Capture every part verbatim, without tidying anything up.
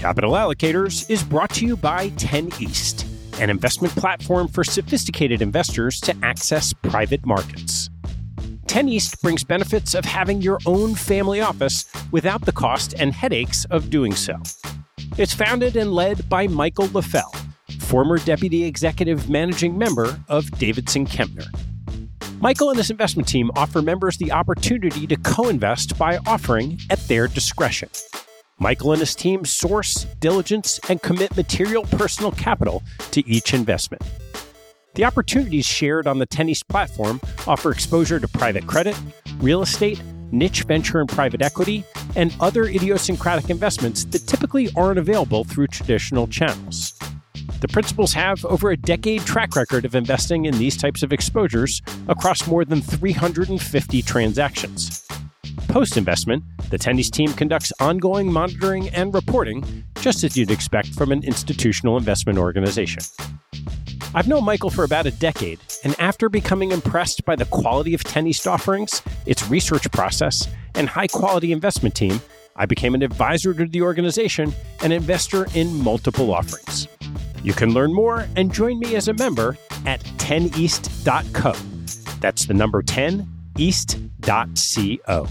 Capital Allocators is brought to you by ten East, an investment platform for sophisticated investors to access private markets. ten East brings benefits of having your own family office without the cost and headaches of doing so. It's founded and led by Michael LaFell, former Deputy Executive Managing Member of Davidson Kempner. Michael and his investment team offer members the opportunity to co-invest by offering at their discretion. Michael and his team source, diligence, and commit material personal capital to each investment. The opportunities shared on the ten East platform offer exposure to private credit, real estate, niche venture and private equity, and other idiosyncratic investments that typically aren't available through traditional channels. The principals have over a decade track record of investing in these types of exposures across more than three hundred fifty transactions. Post-investment, the ten East team conducts ongoing monitoring and reporting, just as you'd expect from an institutional investment organization. I've known Michael for about a decade, and after becoming impressed by the quality of ten East offerings, its research process, and high-quality investment team, I became an advisor to the organization and investor in multiple offerings. You can learn more and join me as a member at ten east dot co. That's the number ten east dot co.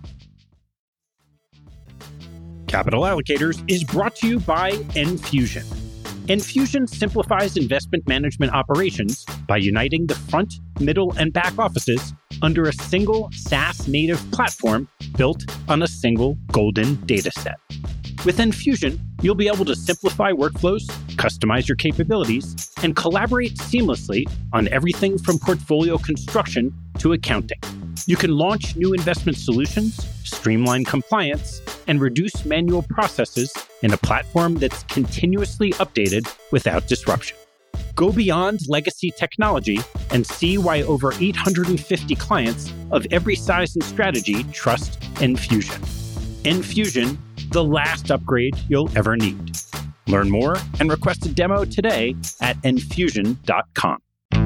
Capital Allocators is brought to you by Enfusion. Enfusion simplifies investment management operations by uniting the front, middle, and back offices under a single SaaS-native platform built on a single golden data set. With Enfusion, you'll be able to simplify workflows, customize your capabilities, and collaborate seamlessly on everything from portfolio construction to accounting. You can launch new investment solutions, streamline compliance, and reduce manual processes in a platform that's continuously updated without disruption. Go beyond legacy technology and see why over eight hundred fifty clients of every size and strategy trust Enfusion. Enfusion, the last upgrade you'll ever need. Learn more and request a demo today at enfusion dot com.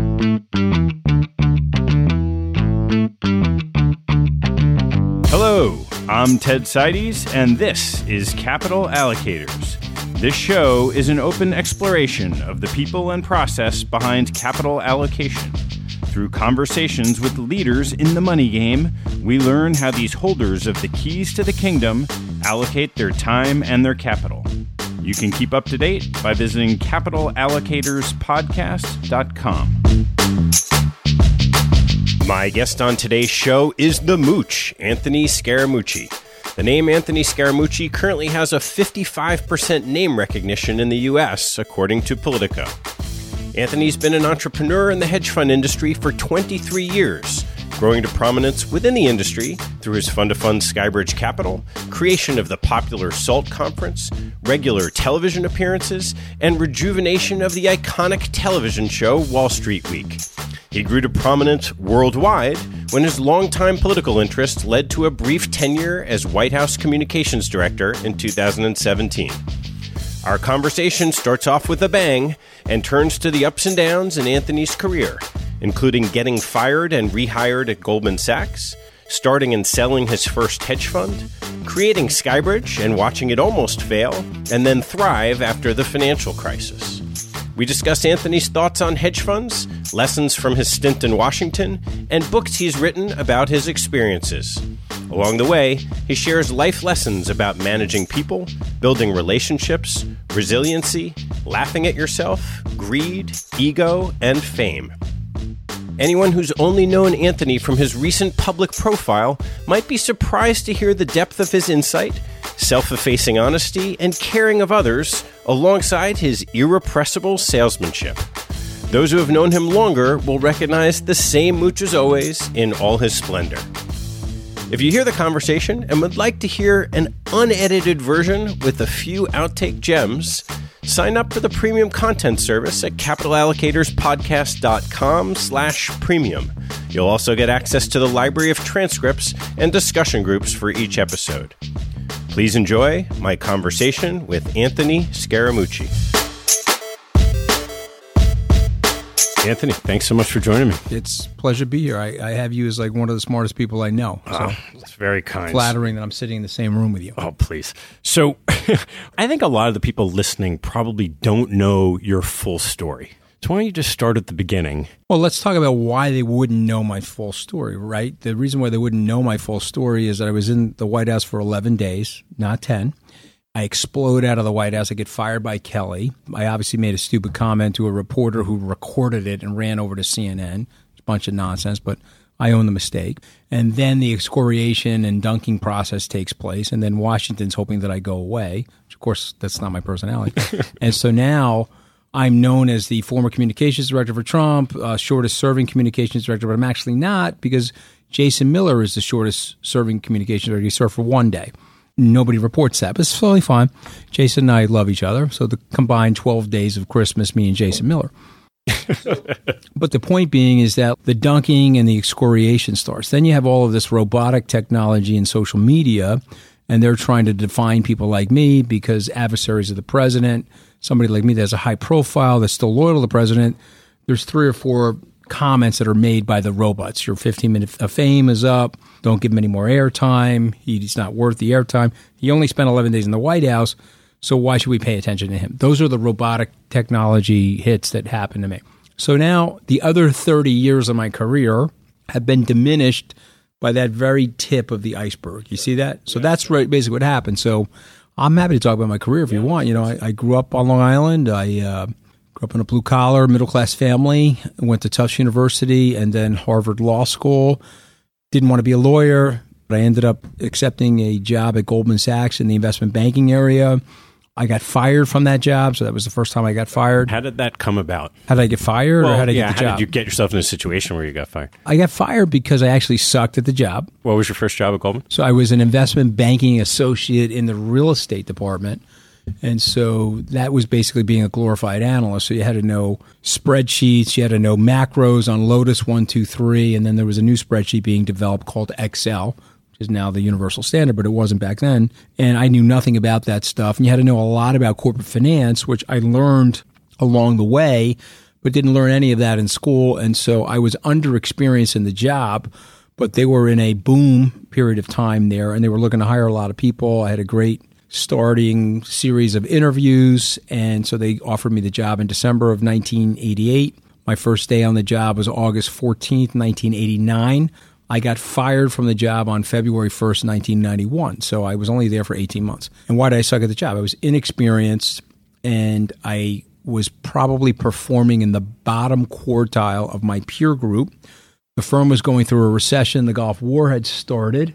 Hello, I'm Ted Seides, and this is Capital Allocators. This show is an open exploration of the people and process behind capital allocation. Through conversations with leaders in the money game, we learn how these holders of the keys to the kingdom allocate their time and their capital. You can keep up to date by visiting capital allocators podcast dot com. My guest on today's show is the Mooch, Anthony Scaramucci. The name Anthony Scaramucci currently has a fifty-five percent name recognition in the U S, according to Politico. Anthony's been an entrepreneur in the hedge fund industry for twenty-three years, growing to prominence within the industry through his fund-to-fund Skybridge Capital, creation of the popular SALT Conference, regular television appearances, and rejuvenation of the iconic television show Wall Street Week. He grew to prominence worldwide when his longtime political interest led to a brief tenure as White House Communications Director in two thousand seventeen. Our conversation starts off with a bang and turns to the ups and downs in Anthony's career, including getting fired and rehired at Goldman Sachs, starting and selling his first hedge fund, creating Skybridge and watching it almost fail, and then thrive after the financial crisis. We discuss Anthony's thoughts on hedge funds, lessons from his stint in Washington, and books he's written about his experiences. Along the way, he shares life lessons about managing people, building relationships, resiliency, laughing at yourself, greed, ego, and fame. Anyone who's only known Anthony from his recent public profile might be surprised to hear the depth of his insight, self-effacing honesty, and caring of others, alongside his irrepressible salesmanship. Those who have known him longer will recognize the same Mooch as always in all his splendor. If you hear the conversation and would like to hear an unedited version with a few outtake gems, sign up for the premium content service at capital allocators podcast dot com slash premium. You'll also get access to the library of transcripts and discussion groups for each episode. Please enjoy my conversation with Anthony Scaramucci. Anthony, thanks so much for joining me. It's a pleasure to be here. I, I have you as like one of the smartest people I know. So oh, it's very kind. Flattering that I'm sitting in the same room with you. Oh, please. So I think a lot of the people listening probably don't know your full story. So why don't you just start at the beginning? Well, let's talk about why they wouldn't know my full story, right? The reason why they wouldn't know my full story is that I was in the White House for eleven days, not ten. I explode out of the White House. I get fired by Kelly. I obviously made a stupid comment to a reporter who recorded it and ran over to C N N. It's a bunch of nonsense, but I own the mistake. And then the excoriation and dunking process takes place, and then Washington's hoping that I go away, which, of course, that's not my personality. And so now I'm known as the former communications director for Trump, uh, shortest-serving communications director, but I'm actually not because Jason Miller is the shortest-serving communications director. He served for one day. Nobody reports that, but it's totally fine. Jason and I love each other, so the combined twelve days of Christmas, me and Jason Miller. But the point being is that the dunking and the excoriation starts. Then you have all of this robotic technology and social media, and they're trying to define people like me because adversaries of the president, somebody like me that has a high profile, that's still loyal to the president, there's three or four comments that are made by the robots. Your fifteen minute of fame is up. Don't give him any more airtime. He's not worth the airtime. He only spent eleven days in the White House, so why should we pay attention to him? Those are the robotic technology hits that happen to me. So now the other thirty years of my career have been diminished by that very tip of the iceberg. You see that? So that's right, basically what happened. So I'm happy to talk about my career if you want. You know, I, I grew up on Long Island. I uh, grew up in a blue-collar, middle-class family. Went to Tufts University and then Harvard Law School. Didn't want to be a lawyer, but I ended up accepting a job at Goldman Sachs in the investment banking area. I got fired from that job, so that was the first time I got fired. How did that come about? How did I get fired, well, or how did I yeah, get the job? How did you get yourself in a situation where you got fired? I got fired because I actually sucked at the job. What was your first job at Goldman? So I was an investment banking associate in the real estate department. And so that was basically being a glorified analyst. So you had to know spreadsheets, you had to know macros on Lotus one, two, three, and then there was a new spreadsheet being developed called Excel, which is now the universal standard, but it wasn't back then. And I knew nothing about that stuff. And you had to know a lot about corporate finance, which I learned along the way, but didn't learn any of that in school. And so I was underexperienced in the job, but they were in a boom period of time there, and they were looking to hire a lot of people. I had a great starting series of interviews, and so they offered me the job in December of nineteen eighty-eight. My first day on the job was August fourteenth, nineteen eighty-nine. I got fired from the job on February first, nineteen ninety-one, so I was only there for eighteen months. And why did I suck at the job? I was inexperienced, and I was probably performing in the bottom quartile of my peer group. The firm was going through a recession. The Gulf War had started,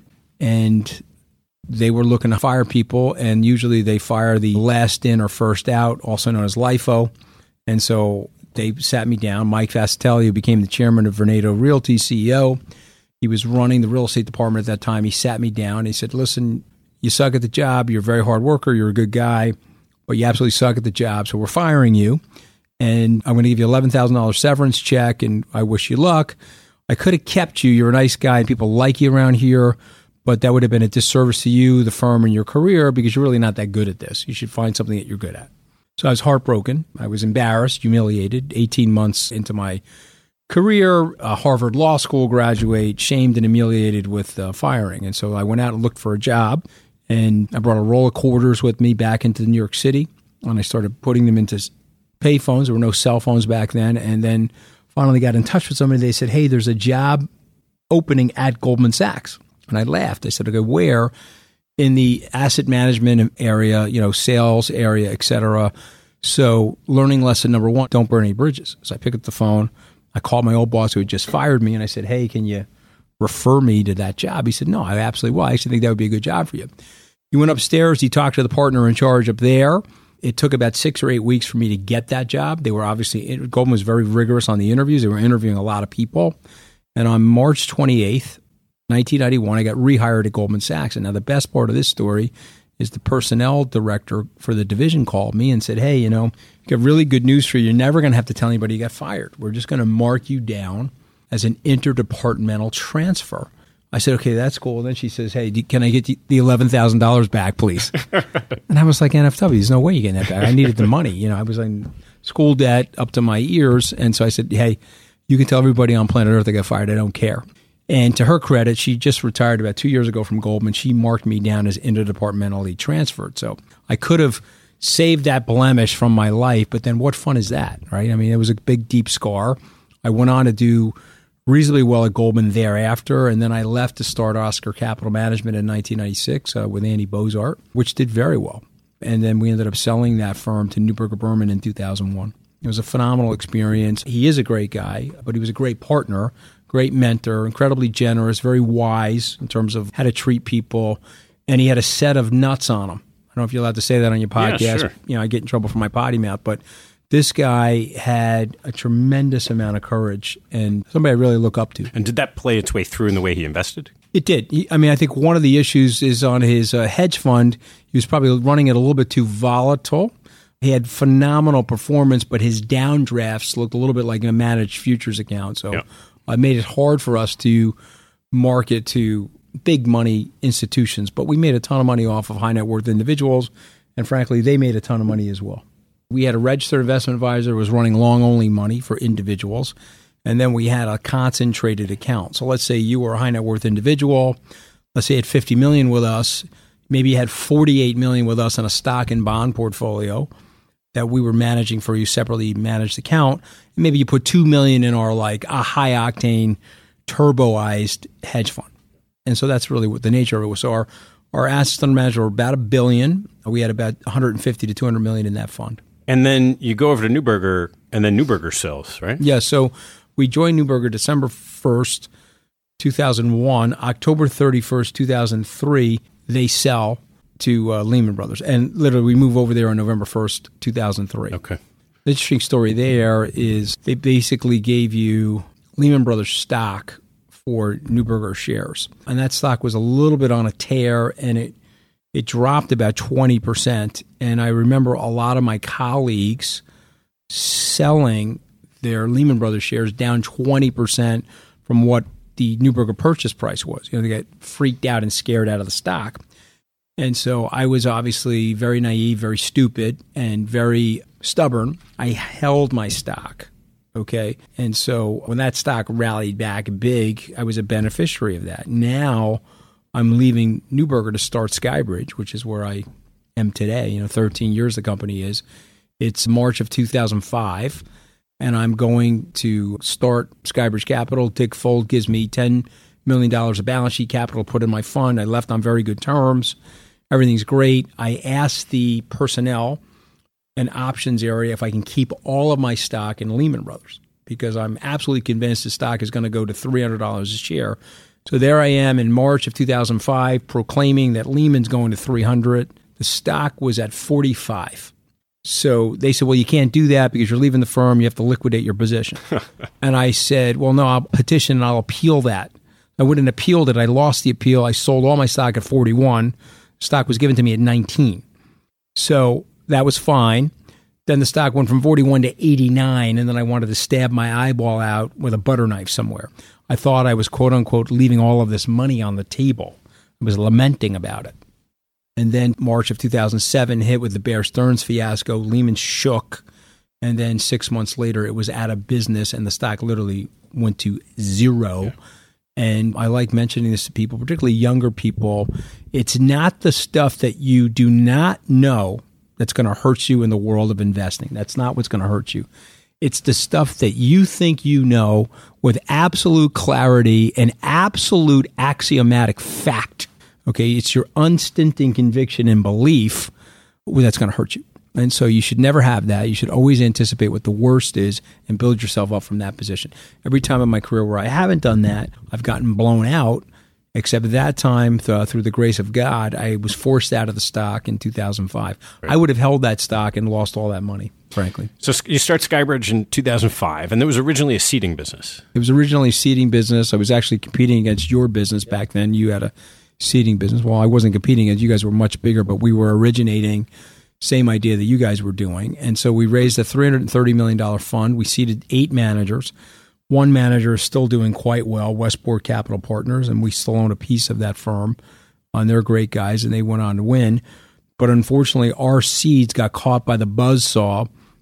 and they were looking to fire people, and usually they fire the last in or first out, also known as LIFO. And so they sat me down. Mike Fascitelli, who became the chairman of Vornado Realty, C E O, he was running the real estate department at that time. He sat me down. He said, listen, you suck at the job. You're a very hard worker. You're a good guy, but you absolutely suck at the job. So we're firing you, and I'm going to give you eleven thousand dollars severance check, and I wish you luck. I could have kept you. You're a nice guy, and people like you around here, but that would have been a disservice to you, the firm, and your career because you're really not that good at this. You should find something that you're good at. So I was heartbroken. I was embarrassed, humiliated. eighteen months into my career, a Harvard Law School graduate, shamed and humiliated with uh, firing. And so I went out and looked for a job, and I brought a roll of quarters with me back into New York City, and I started putting them into pay phones. There were no cell phones back then. And then finally got in touch with somebody. They said, hey, there's a job opening at Goldman Sachs. And I laughed. I said, okay, where? In the asset management area, you know, sales area, et cetera. So learning lesson number one, don't burn any bridges. So I picked up the phone. I called my old boss who had just fired me, and I said, hey, can you refer me to that job? He said, no, I absolutely will. I actually think that would be a good job for you. He went upstairs. He talked to the partner in charge up there. It took about six or eight weeks for me to get that job. They were obviously, Goldman was very rigorous on the interviews. They were interviewing a lot of people. And on March twenty-eighth, nineteen ninety-one, I got rehired at Goldman Sachs. And now the best part of this story is the personnel director for the division called me and said, hey, you know, we got really good news for you. You're never going to have to tell anybody you got fired. We're just going to mark you down as an interdepartmental transfer. I said, okay, that's cool. And then she says, hey, can I get the eleven thousand dollars back, please? And I was like, N F W, there's no way you're getting that back. I needed the money. You know, I was like school debt up to my ears. And so I said, hey, you can tell everybody on planet Earth I got fired. I don't care. And to her credit, she just retired about two years ago from Goldman. She marked me down as interdepartmentally transferred. So I could have saved that blemish from my life, but then what fun is that, right? I mean, it was a big, deep scar. I went on to do reasonably well at Goldman thereafter, and then I left to start Oscar Capital Management in nineteen ninety-six uh, with Andy Bozart, which did very well. And then we ended up selling that firm to Neuberger Berman in two thousand one. It was a phenomenal experience. He is a great guy, but he was a great partner, great mentor, incredibly generous, very wise in terms of how to treat people, and he had a set of nuts on him. I don't know if you're allowed to say that on your podcast. Yeah, sure. You know, I get in trouble for my potty mouth, but this guy had a tremendous amount of courage and somebody I really look up to. And did that play its way through in the way he invested? It did. He, I mean, I think one of the issues is on his uh, hedge fund. He was probably running it a little bit too volatile. He had phenomenal performance, but his downdrafts looked a little bit like a managed futures account. So yeah. I made it hard for us to market to big money institutions. But we made a ton of money off of high net worth individuals. And frankly, they made a ton of money as well. We had a registered investment advisor who was running long-only money for individuals. And then we had a concentrated account. So let's say you were a high net worth individual. Let's say you had fifty million dollars with us. Maybe you had forty-eight million dollars with us in a stock and bond portfolio that we were managing for you, separately managed account. And maybe you put two million dollars in our like a high-octane, turboized hedge fund. And so that's really what the nature of it was. So our, our assets under management were about a billion. We had about one hundred fifty to two hundred million in that fund. And then you go over to Neuberger, and then Neuberger sells, right? Yeah, so we joined Neuberger December first, two thousand one. October thirty-first, two thousand three, they sell to uh, Lehman Brothers. And literally, we move over there on November first, two thousand three. Okay. The interesting story there is they basically gave you Lehman Brothers stock for Neuberger shares. And that stock was a little bit on a tear, and it It dropped about twenty percent, and I remember a lot of my colleagues selling their Lehman Brothers shares down twenty percent from what the Neuberger purchase price was. You know, they got freaked out and scared out of the stock. And so I was obviously very naive, very stupid, and very stubborn. I held my stock, okay? And so when that stock rallied back big, I was a beneficiary of that. Now I'm leaving Neuberger to start Skybridge, which is where I am today. You know, thirteen years the company is. It's March of two thousand five, and I'm going to start Skybridge Capital. Dick Fold gives me ten million dollars of balance sheet capital put in my fund. I left on very good terms. Everything's great. I asked the personnel and options area if I can keep all of my stock in Lehman Brothers, because I'm absolutely convinced the stock is going to go to three hundred dollars a share. So there I am in March of two thousand five proclaiming that Lehman's going to three hundred. The stock was at forty-five. So they said, well, you can't do that because you're leaving the firm. You have to liquidate your position. And I said, well, no, I'll petition and I'll appeal that. I wouldn't appealed it. I lost the appeal. I sold all my stock at forty-one. Stock was given to me at nineteen. So that was fine. Then the stock went from forty-one to eighty-nine, and then I wanted to stab my eyeball out with a butter knife somewhere. I thought I was, quote unquote, leaving all of this money on the table. I was lamenting about it. And then March of two thousand seven hit with the Bear Stearns fiasco. Lehman shook. And then six months later, it was out of business, and the stock literally went to zero. Yeah. And I like mentioning this to people, particularly younger people. It's not the stuff that you do not know that's going to hurt you in the world of investing. That's not what's going to hurt you. It's the stuff that you think you know with absolute clarity and absolute axiomatic fact. Okay, it's your unstinting conviction and belief that's going to hurt you. And so you should never have that. You should always anticipate what the worst is and build yourself up from that position. Every time in my career where I haven't done that, I've gotten blown out, except that time, th- through the grace of God, I was forced out of the stock in two thousand five. Right. I would have held that stock and lost all that money, frankly. So you start Skybridge in two thousand five, and there was originally a seeding business. It was originally a seeding business. I was actually competing against your business back then. You had a seeding business. Well, I wasn't competing against you guys were much bigger, but we were originating same idea that you guys were doing. And so we raised a three hundred thirty million dollars fund. We seeded eight managers. One manager is still doing quite well, Westport Capital Partners, and we still own a piece of that firm. And they're great guys, and they went on to win. But unfortunately, our seeds got caught by the buzzsaw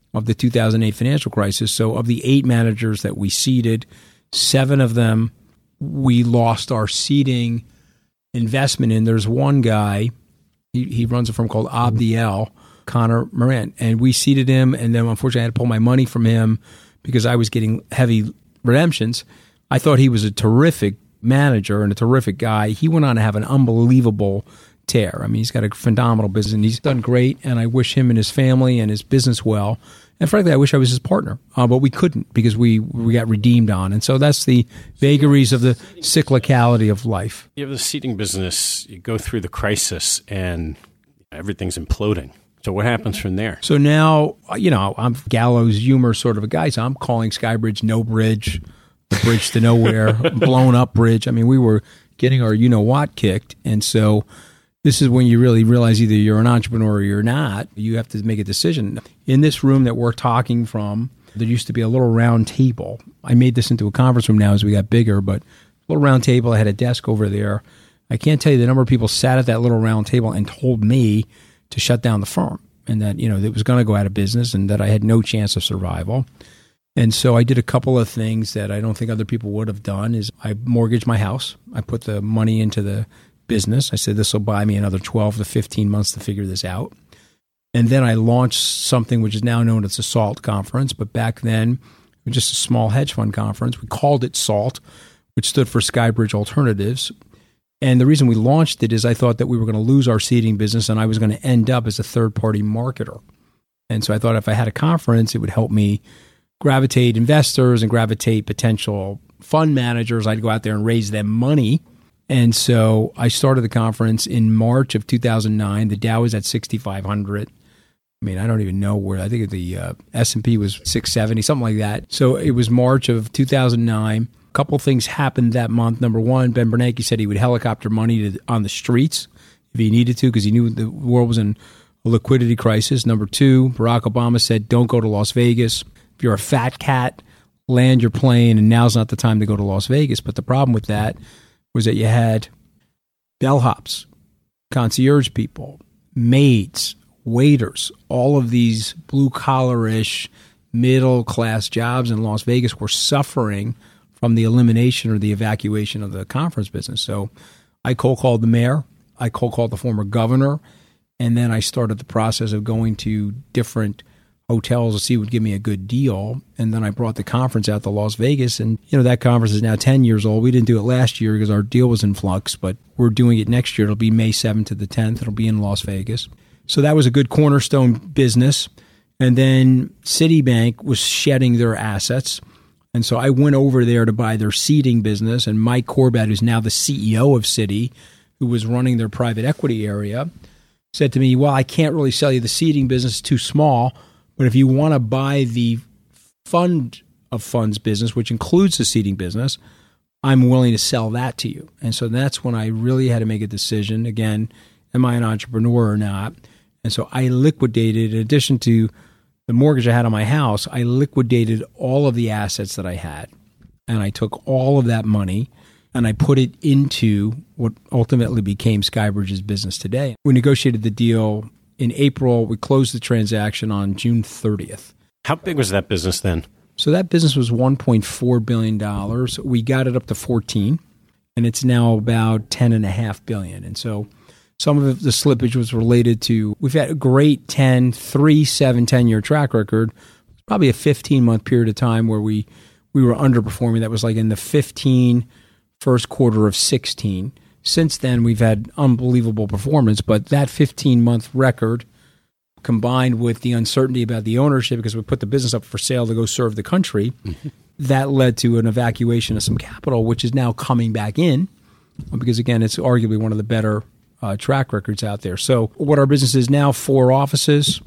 of the two thousand eight financial crisis. So of the eight managers that we seeded, seven of them we lost our seeding investment in. There's one guy, he, he runs a firm called Abdiel, Connor Morant, and we seeded him, and then unfortunately I had to pull my money from him because I was getting heavy redemptions. I thought he was a terrific manager and a terrific guy. He went on to have an unbelievable tear. I mean, he's got a phenomenal business, and he's done great, and I wish him and his family and his business well. And frankly, I wish I was his partner, uh, but we couldn't because we, we got redeemed on. And so that's the vagaries of the cyclicality of life. You have the seeding business, you go through the crisis, and everything's imploding. So what happens from there? So now, you know, I'm gallows humor sort of a guy, so I'm calling Skybridge no bridge, the bridge to nowhere, blown up bridge. I mean, we were getting our you-know-what kicked, and so this is when you really realize either you're an entrepreneur or you're not. You have to make a decision. In this room that we're talking from, there used to be a little round table. I made this into a conference room now as we got bigger, but a little round table. I had a desk over there. I can't tell you the number of people sat at that little round table and told me to shut down the firm and that, you know, it was going to go out of business and that I had no chance of survival. And so I did a couple of things that I don't think other people would have done. Is I mortgaged my house. I put the money into the business. I said, this will buy me another twelve to fifteen months to figure this out. And then I launched something which is now known as the SALT Conference, but back then it was just a small hedge fund conference. We called it SALT, which stood for Skybridge Alternatives. And the reason we launched it is I thought that we were going to lose our seeding business and I was going to end up as a third-party marketer. And so I thought if I had a conference, it would help me gravitate investors and gravitate potential fund managers. I'd go out there and raise them money. And so I started the conference in March of two thousand nine. The Dow was at sixty-five hundred. I mean, I don't even know where. I think the uh, S and P was six seventy, something like that. So it was March of two thousand nine. A couple things happened that month. Number one, Ben Bernanke said he would helicopter money to, on the streets if he needed to because he knew the world was in a liquidity crisis. Number two, Barack Obama said, don't go to Las Vegas. If you're a fat cat, land your plane, and now's not the time to go to Las Vegas. But the problem with that was that you had bellhops, concierge people, maids, waiters, all of these blue-collar-ish, middle-class jobs in Las Vegas were suffering from the elimination or the evacuation of the conference business. So I cold called the mayor, I cold called the former governor, and then I started the process of going to different hotels to see who would give me a good deal. And then I brought the conference out to Las Vegas. And, you know, that conference is now ten years old. We didn't do it last year because our deal was in flux, but we're doing it next year. It'll be May seventh to the tenth. It'll be in Las Vegas. So that was a good cornerstone business. And then Citibank was shedding their assets. And so I went over there to buy their seeding business. And Mike Corbett, who's now the C E O of Citi, who was running their private equity area, said to me, well, I can't really sell you the seeding business, it's too small. But if you want to buy the fund of funds business, which includes the seeding business, I'm willing to sell that to you. And so that's when I really had to make a decision. Again, am I an entrepreneur or not? And so I liquidated, in addition to the mortgage I had on my house, I liquidated all of the assets that I had. And I took all of that money and I put it into what ultimately became Skybridge's business today. We negotiated the deal in April. We closed the transaction on June thirtieth. How big was that business then? So that business was one point four billion dollars. We got it up to fourteen, and it's now about ten point five billion dollars. And so some of the slippage was related to, we've had a great ten, three, seven, ten-year track record. It's probably a fifteen-month period of time where we, we were underperforming. That was like in the fifteen, first quarter of sixteen. Since then, we've had unbelievable performance, but that fifteen-month record combined with the uncertainty about the ownership, because we put the business up for sale to go serve the country, mm-hmm. that led to an evacuation of some capital, which is now coming back in because, again, it's arguably one of the better uh, track records out there. So what our business is now, four offices,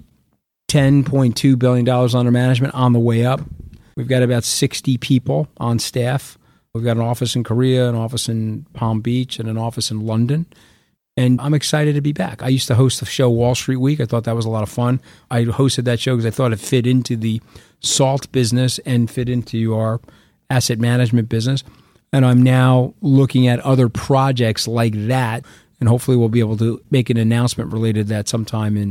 ten point two billion dollars under management, on the way up. We've got about sixty people on staff. We've got an office in Korea, an office in Palm Beach, and an office in London. And I'm excited to be back. I used to host the show Wall Street Week. I thought that was a lot of fun. I hosted that show because I thought it fit into the SALT business and fit into our asset management business. And I'm now looking at other projects like that. And hopefully we'll be able to make an announcement related to that sometime in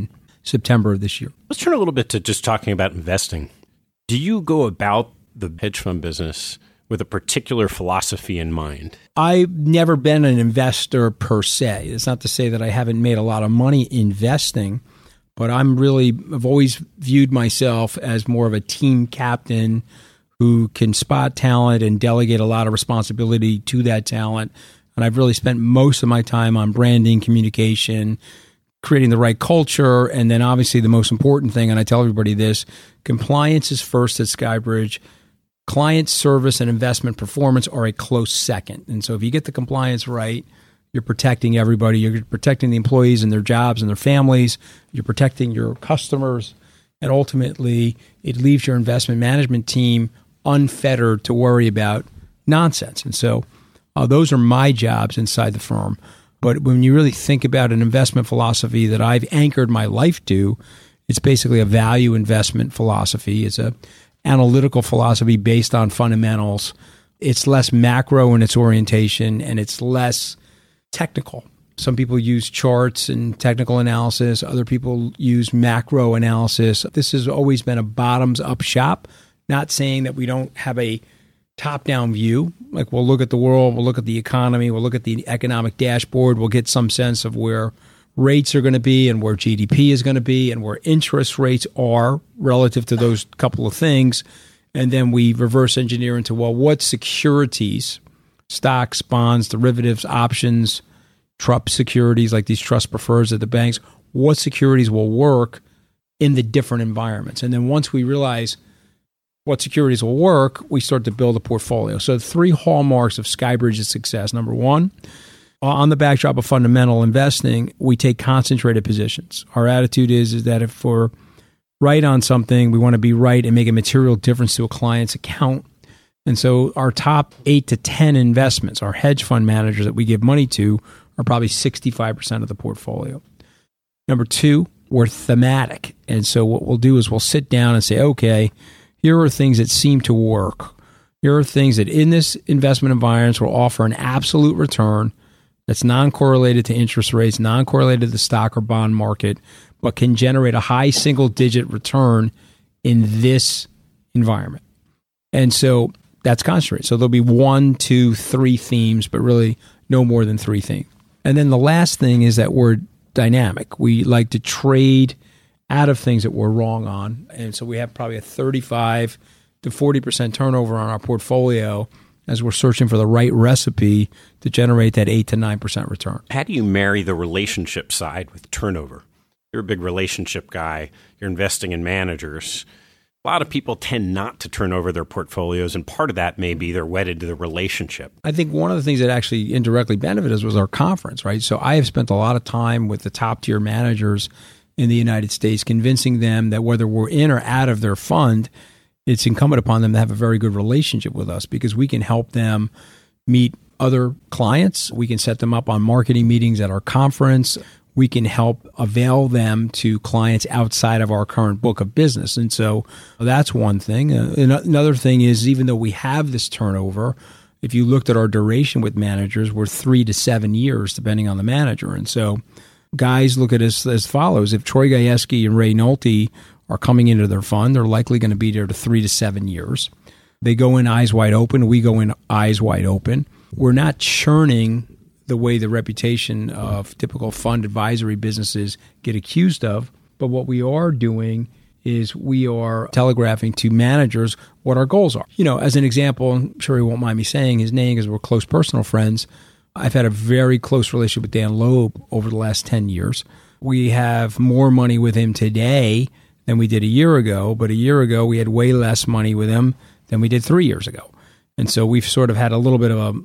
September of this year. Let's turn a little bit to just talking about investing. Do you go about the hedge fund business with a particular philosophy in mind? I've never been an investor per se. It's not to say that I haven't made a lot of money investing, but I'm really, I've always viewed myself as more of a team captain who can spot talent and delegate a lot of responsibility to that talent. And I've really spent most of my time on branding, communication, creating the right culture, and then obviously the most important thing, and I tell everybody this, compliance is first at Skybridge. Client service and investment performance are a close second. And so if you get the compliance right, you're protecting everybody. You're protecting the employees and their jobs and their families. You're protecting your customers. And ultimately, it leaves your investment management team unfettered to worry about nonsense. And so uh, those are my jobs inside the firm. But when you really think about an investment philosophy that I've anchored my life to, it's basically a value investment philosophy. It's a analytical philosophy based on fundamentals. It's less macro in its orientation, and it's less technical. Some people use charts and technical analysis. Other people use macro analysis. This has always been a bottoms-up shop, not saying that we don't have a top-down view. Like we'll look at the world, we'll look at the economy, we'll look at the economic dashboard, we'll get some sense of where rates are going to be and where G D P is going to be and where interest rates are relative to those couple of things. And then we reverse engineer into, well, what securities, stocks, bonds, derivatives, options, trust securities like these trust prefers at the banks, what securities will work in the different environments? And then once we realize what securities will work, we start to build a portfolio. So three hallmarks of Skybridge's success. Number one, on the backdrop of fundamental investing, we take concentrated positions. Our attitude is, is that if we're right on something, we want to be right and make a material difference to a client's account. And so our top eight to ten investments, our hedge fund managers that we give money to, are probably sixty-five percent of the portfolio. Number two, we're thematic. And so what we'll do is we'll sit down and say, okay, here are things that seem to work. Here are things that in this investment environment will offer an absolute return that's non-correlated to interest rates, non-correlated to the stock or bond market, but can generate a high single-digit return in this environment. And so that's concentrated. So there'll be one, two, three themes, but really no more than three themes. And then the last thing is that we're dynamic. We like to trade out of things that we're wrong on. And so we have probably a thirty-five to forty percent turnover on our portfolio as we're searching for the right recipe to generate that eight to nine percent return. How do you marry the relationship side with turnover? You're a big relationship guy. You're investing in managers. A lot of people tend not to turn over their portfolios, and part of that may be they're wedded to the relationship. I think one of the things that actually indirectly benefited us was our conference, right? So I have spent a lot of time with the top-tier managers in the United States, convincing them that whether we're in or out of their fund, it's incumbent upon them to have a very good relationship with us because we can help them meet other clients. We can set them up on marketing meetings at our conference. We can help avail them to clients outside of our current book of business. And so that's one thing. Uh, another thing is, even though we have this turnover, if you looked at our duration with managers, we're three to seven years, depending on the manager. And so guys look at us as follows. If Troy Gajewski and Ray Nolte are coming into their fund, they're likely going to be there to three to seven years. They go in eyes wide open. We go in eyes wide open. We're not churning the way the reputation of typical fund advisory businesses get accused of. But what we are doing is we are telegraphing to managers what our goals are. You know, as an example, I'm sure he won't mind me saying his name because we're close personal friends. I've had a very close relationship with Dan Loeb over the last ten years. We have more money with him today than we did a year ago, but a year ago we had way less money with him than we did three years ago. And so we've sort of had a little bit of a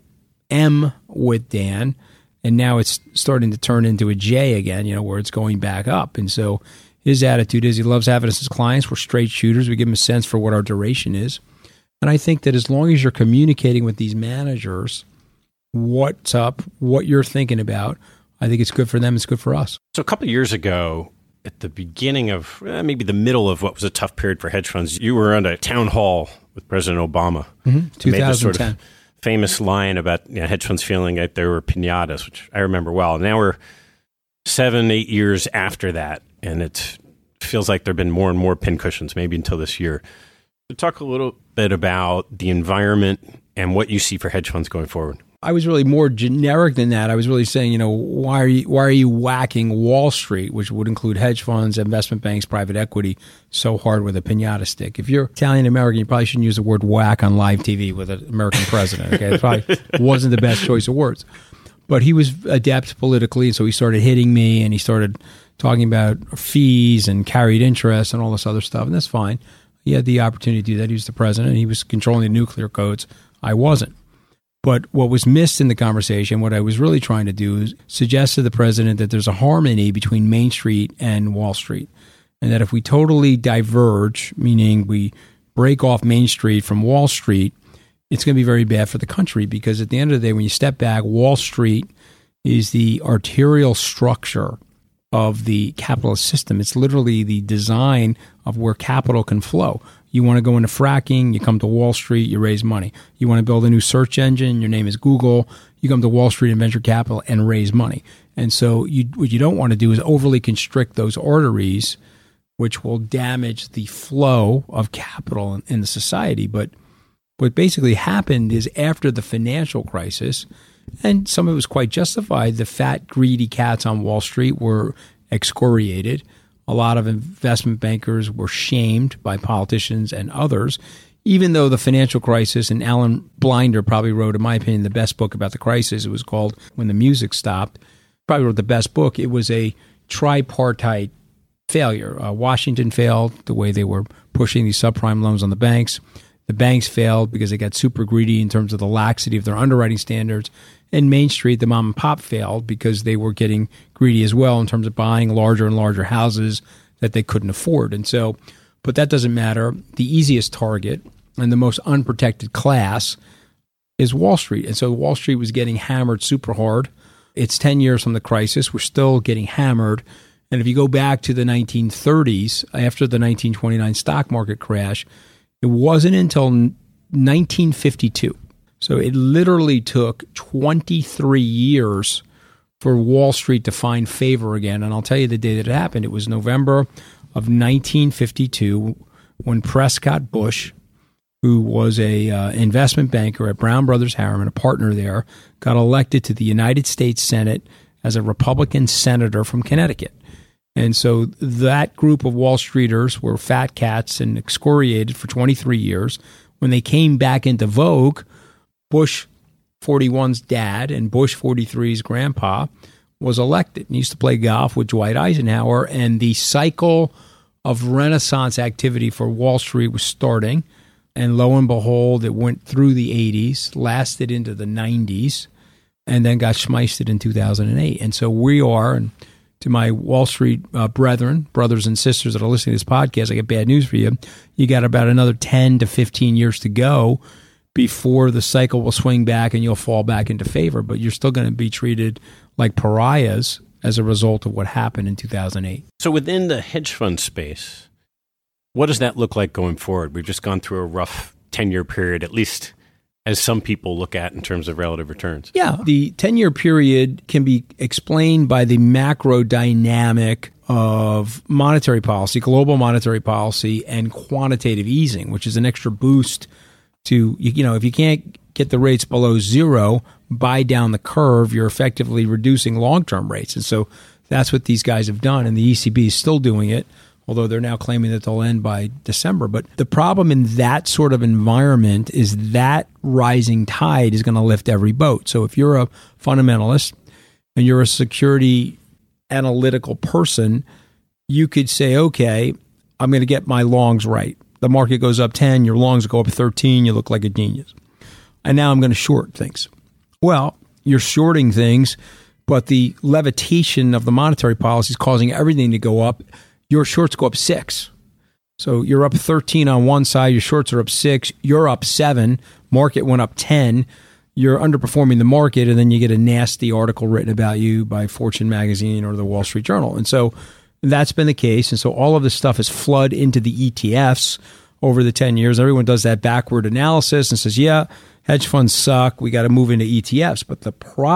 M with Dan, and now it's starting to turn into a J again, you know, where it's going back up. And so his attitude is he loves having us as clients. We're straight shooters. We give him a sense for what our duration is. And I think that as long as you're communicating with these managers what's up, what you're thinking about, I think it's good for them. It's good for us. So a couple of years ago, at the beginning of eh, maybe the middle of what was a tough period for hedge funds, you were on a town hall with President Obama. Mm-hmm. twenty ten. Made this sort of famous line about, you know, hedge funds feeling like they were piñatas, which I remember well. Now we're seven, eight years after that, and it's feels like there have been more and more pincushions, maybe until this year. So talk a little bit about the environment and what you see for hedge funds going forward. I was really more generic than that. I was really saying, you know, why are you, why are you whacking Wall Street, which would include hedge funds, investment banks, private equity, so hard with a piñata stick? If you're Italian American, you probably shouldn't use the word whack on live T V with an American president. Okay, it probably wasn't the best choice of words. But he was adept politically, so he started hitting me, and he started talking about fees and carried interest and all this other stuff, and that's fine. He had the opportunity to do that. He was the president. He was controlling the nuclear codes. I wasn't. But what was missed in the conversation, what I was really trying to do is suggest to the president that there's a harmony between Main Street and Wall Street, and that if we totally diverge, meaning we break off Main Street from Wall Street, it's going to be very bad for the country, because at the end of the day, when you step back, Wall Street is the arterial structure of the capitalist system. It's literally the design of where capital can flow. You want to go into fracking, you come to Wall Street, you raise money. You want to build a new search engine, your name is Google, you come to Wall Street and venture capital and raise money. And so you, what you don't want to do is overly constrict those arteries, which will damage the flow of capital in, in the society. But what basically happened is, after the financial crisis, and some of it was quite justified, the fat, greedy cats on Wall Street were excoriated. A lot of investment bankers were shamed by politicians and others, even though the financial crisis, and Alan Blinder probably wrote, in my opinion, the best book about the crisis. It was called When the Music Stopped. Probably wrote the best book. It was a tripartite failure. Uh, Washington failed the way they were pushing these subprime loans on the banks. The banks failed because they got super greedy in terms of the laxity of their underwriting standards. And Main Street, the mom and pop, failed because they were getting greedy as well in terms of buying larger and larger houses that they couldn't afford. And so, but that doesn't matter. The easiest target and the most unprotected class is Wall Street. And so Wall Street was getting hammered super hard. It's ten years from the crisis. We're still getting hammered. And if you go back to the nineteen thirties, after the nineteen twenty-nine stock market crash, it wasn't until nineteen fifty-two. So it literally took twenty-three years for Wall Street to find favor again. And I'll tell you the day that it happened. It was November of nineteen fifty-two, when Prescott Bush, who was a uh, investment banker at Brown Brothers Harriman, a partner there, got elected to the United States Senate as a Republican senator from Connecticut. And so that group of Wall Streeters were fat cats and excoriated for twenty-three years. When they came back into vogue, Bush forty-one's dad and Bush forty-three's grandpa was elected. He used to play golf with Dwight Eisenhower, and the cycle of Renaissance activity for Wall Street was starting. And lo and behold, it went through the eighties, lasted into the nineties, and then got schmeisted in two thousand eight. And so we are, and to my Wall Street uh, brethren, brothers and sisters that are listening to this podcast, I got bad news for you. You got about another ten to fifteen years to go before the cycle will swing back and you'll fall back into favor. But you're still going to be treated like pariahs as a result of what happened in two thousand eight. So within the hedge fund space, what does that look like going forward? We've just gone through a rough ten-year period, at least as some people look at in terms of relative returns. Yeah, the ten-year period can be explained by the macro dynamic of monetary policy, global monetary policy, and quantitative easing, which is an extra boost to, you know, if you can't get the rates below zero, buy down the curve, you're effectively reducing long-term rates. And so that's what these guys have done, and the E C B is still doing it, although they're now claiming that they'll end by December. But the problem in that sort of environment is that rising tide is going to lift every boat. So if you're a fundamentalist and you're a security analytical person, you could say, okay, I'm going to get my longs right. The market goes up ten, your longs go up thirteen, you look like a genius. And now I'm going to short things. Well, you're shorting things, but the levitation of the monetary policy is causing everything to go up. Your shorts go up six. So you're up thirteen on one side, your shorts are up six, you're up seven, market went up ten, you're underperforming the market, and then you get a nasty article written about you by Fortune magazine or the Wall Street Journal. And so that's been the case. And so all of this stuff has flooded into the E T Fs over the ten years. Everyone does that backward analysis and says, yeah, hedge funds suck, we got to move into E T Fs. But the problem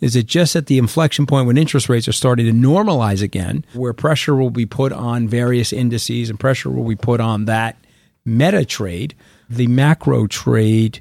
is it just at the inflection point when interest rates are starting to normalize again, where pressure will be put on various indices and pressure will be put on that meta trade, the macro trade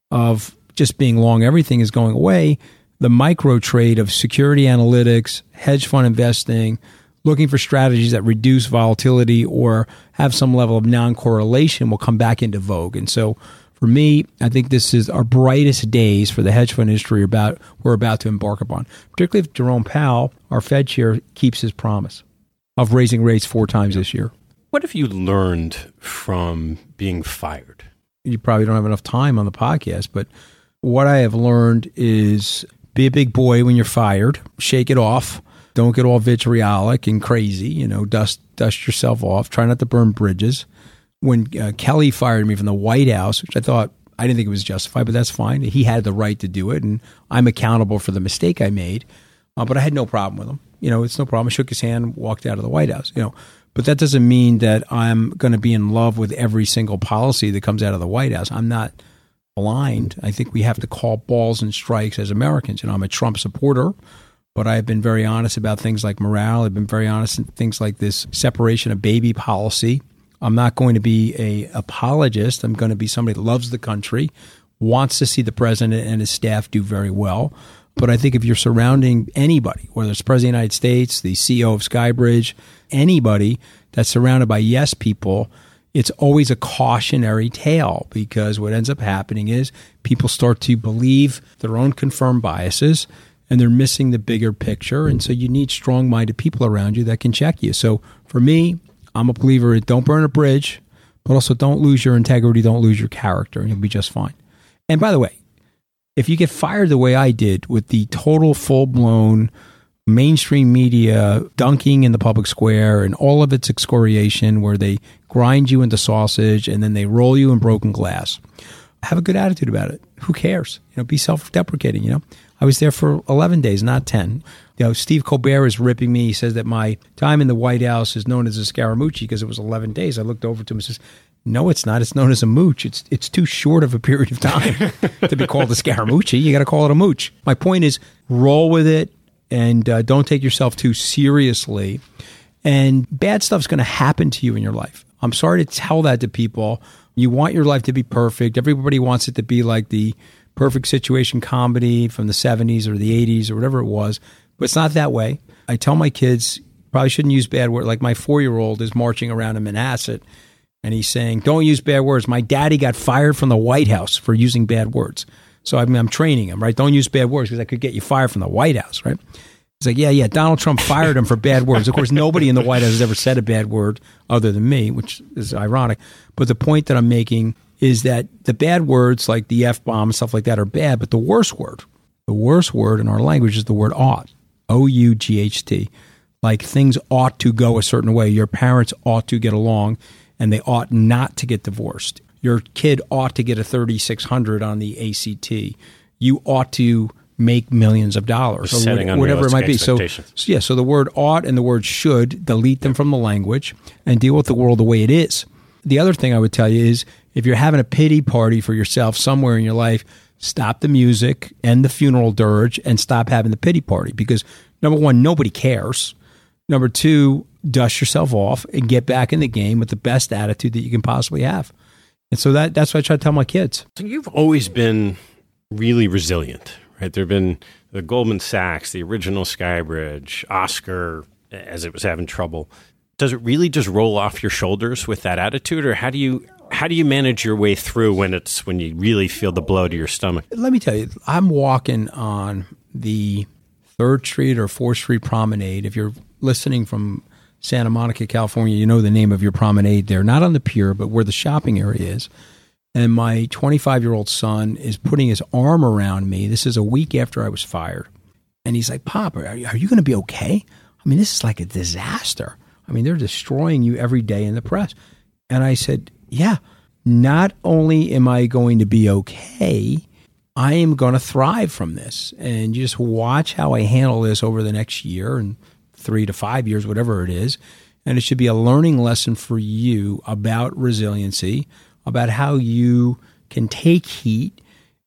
of just being long everything is going away. The micro trade of security analytics, hedge fund investing, looking for strategies that reduce volatility or have some level of non-correlation will come back into vogue. And so for me, I think this is our brightest days for the hedge fund industry about we're about to embark upon, particularly if Jerome Powell, our Fed chair, keeps his promise of raising rates four times this year. What have you learned from being fired? You probably don't have enough time on the podcast, but what I have learned is be a big boy when you're fired, shake it off. Don't get all vitriolic and crazy, you know, dust dust yourself off. Try not to burn bridges. When uh, Kelly fired me from the White House, which I thought, I didn't think it was justified, but that's fine. He had the right to do it, and I'm accountable for the mistake I made. Uh, but I had no problem with him. You know, it's no problem. I shook his hand, walked out of the White House, you know. But that doesn't mean that I'm going to be in love with every single policy that comes out of the White House. I'm not blind. I think we have to call balls and strikes as Americans. You know, I'm a Trump supporter. But I've been very honest about things like morale. I've been very honest in things like this separation of baby policy. I'm not going to be a apologist. I'm going to be somebody that loves the country, wants to see the president and his staff do very well. But I think if you're surrounding anybody, whether it's the president of the United States, the C E O of Skybridge, anybody that's surrounded by yes people, it's always a cautionary tale, because what ends up happening is people start to believe their own confirmed biases, and they're missing the bigger picture. And so you need strong-minded people around you that can check you. So for me, I'm a believer in don't burn a bridge, but also don't lose your integrity, don't lose your character, and you'll be just fine. And by the way, if you get fired the way I did with the total full-blown mainstream media dunking in the public square and all of its excoriation where they grind you into sausage and then they roll you in broken glass, have a good attitude about it. Who cares? You know, be self-deprecating, you know. I was there for eleven days, not ten. You know, Steve Colbert is ripping me. He says that my time in the White House is known as a Scaramucci because it was eleven days. I looked over to him and says, no, it's not. It's known as a mooch. It's it's too short of a period of time to be called a Scaramucci. You got to call it a mooch. My point is roll with it and uh, don't take yourself too seriously. And bad stuff's going to happen to you in your life. I'm sorry to tell that to people. You want your life to be perfect. Everybody wants it to be like the Perfect Situation comedy from the seventies or the eighties or whatever it was, but it's not that way. I tell my kids, probably shouldn't use bad words. Like my four-year-old is marching around in Manhasset, and he's saying, don't use bad words. My daddy got fired from the White House for using bad words. So I mean, I'm training him, right? Don't use bad words because I could get you fired from the White House, right? He's like, yeah, yeah, Donald Trump fired him for bad words. Of course, nobody in the White House has ever said a bad word other than me, which is ironic. But the point that I'm making is that the bad words like the F-bomb and stuff like that are bad, but the worst word, the worst word in our language is the word ought, O U G H T. Like things ought to go a certain way. Your parents ought to get along, and they ought not to get divorced. Your kid ought to get a thirty-six hundred on the A C T. You ought to make millions of dollars, or setting whatever it might be. So, so, yeah, so the word ought and the word should, delete them from the language and deal with the world the way it is. The other thing I would tell you is if you're having a pity party for yourself somewhere in your life, stop the music, end the funeral dirge, and stop having the pity party. Because number one, nobody cares. Number two, dust yourself off and get back in the game with the best attitude that you can possibly have. And so that that's what I try to tell my kids. So you've always been really resilient, right? There have been the Goldman Sachs, the original Skybridge, Oscar, as it was having trouble. Does it really just roll off your shoulders with that attitude, or how do you how do you manage your way through when it's when you really feel the blow to your stomach? Let me tell you, I'm walking on the third Street or fourth Street Promenade. If you're listening from Santa Monica, California, you know the name of your promenade there, not on the pier, but where the shopping area is. And my twenty-five-year-old son is putting his arm around me. This is a week after I was fired. And he's like, Pop, are you, are you going to be okay? I mean, this is like a disaster. I mean, they're destroying you every day in the press. And I said, yeah, not only am I going to be okay, I am going to thrive from this. And you just watch how I handle this over the next year and three to five years, whatever it is. And it should be a learning lesson for you about resiliency, about how you can take heat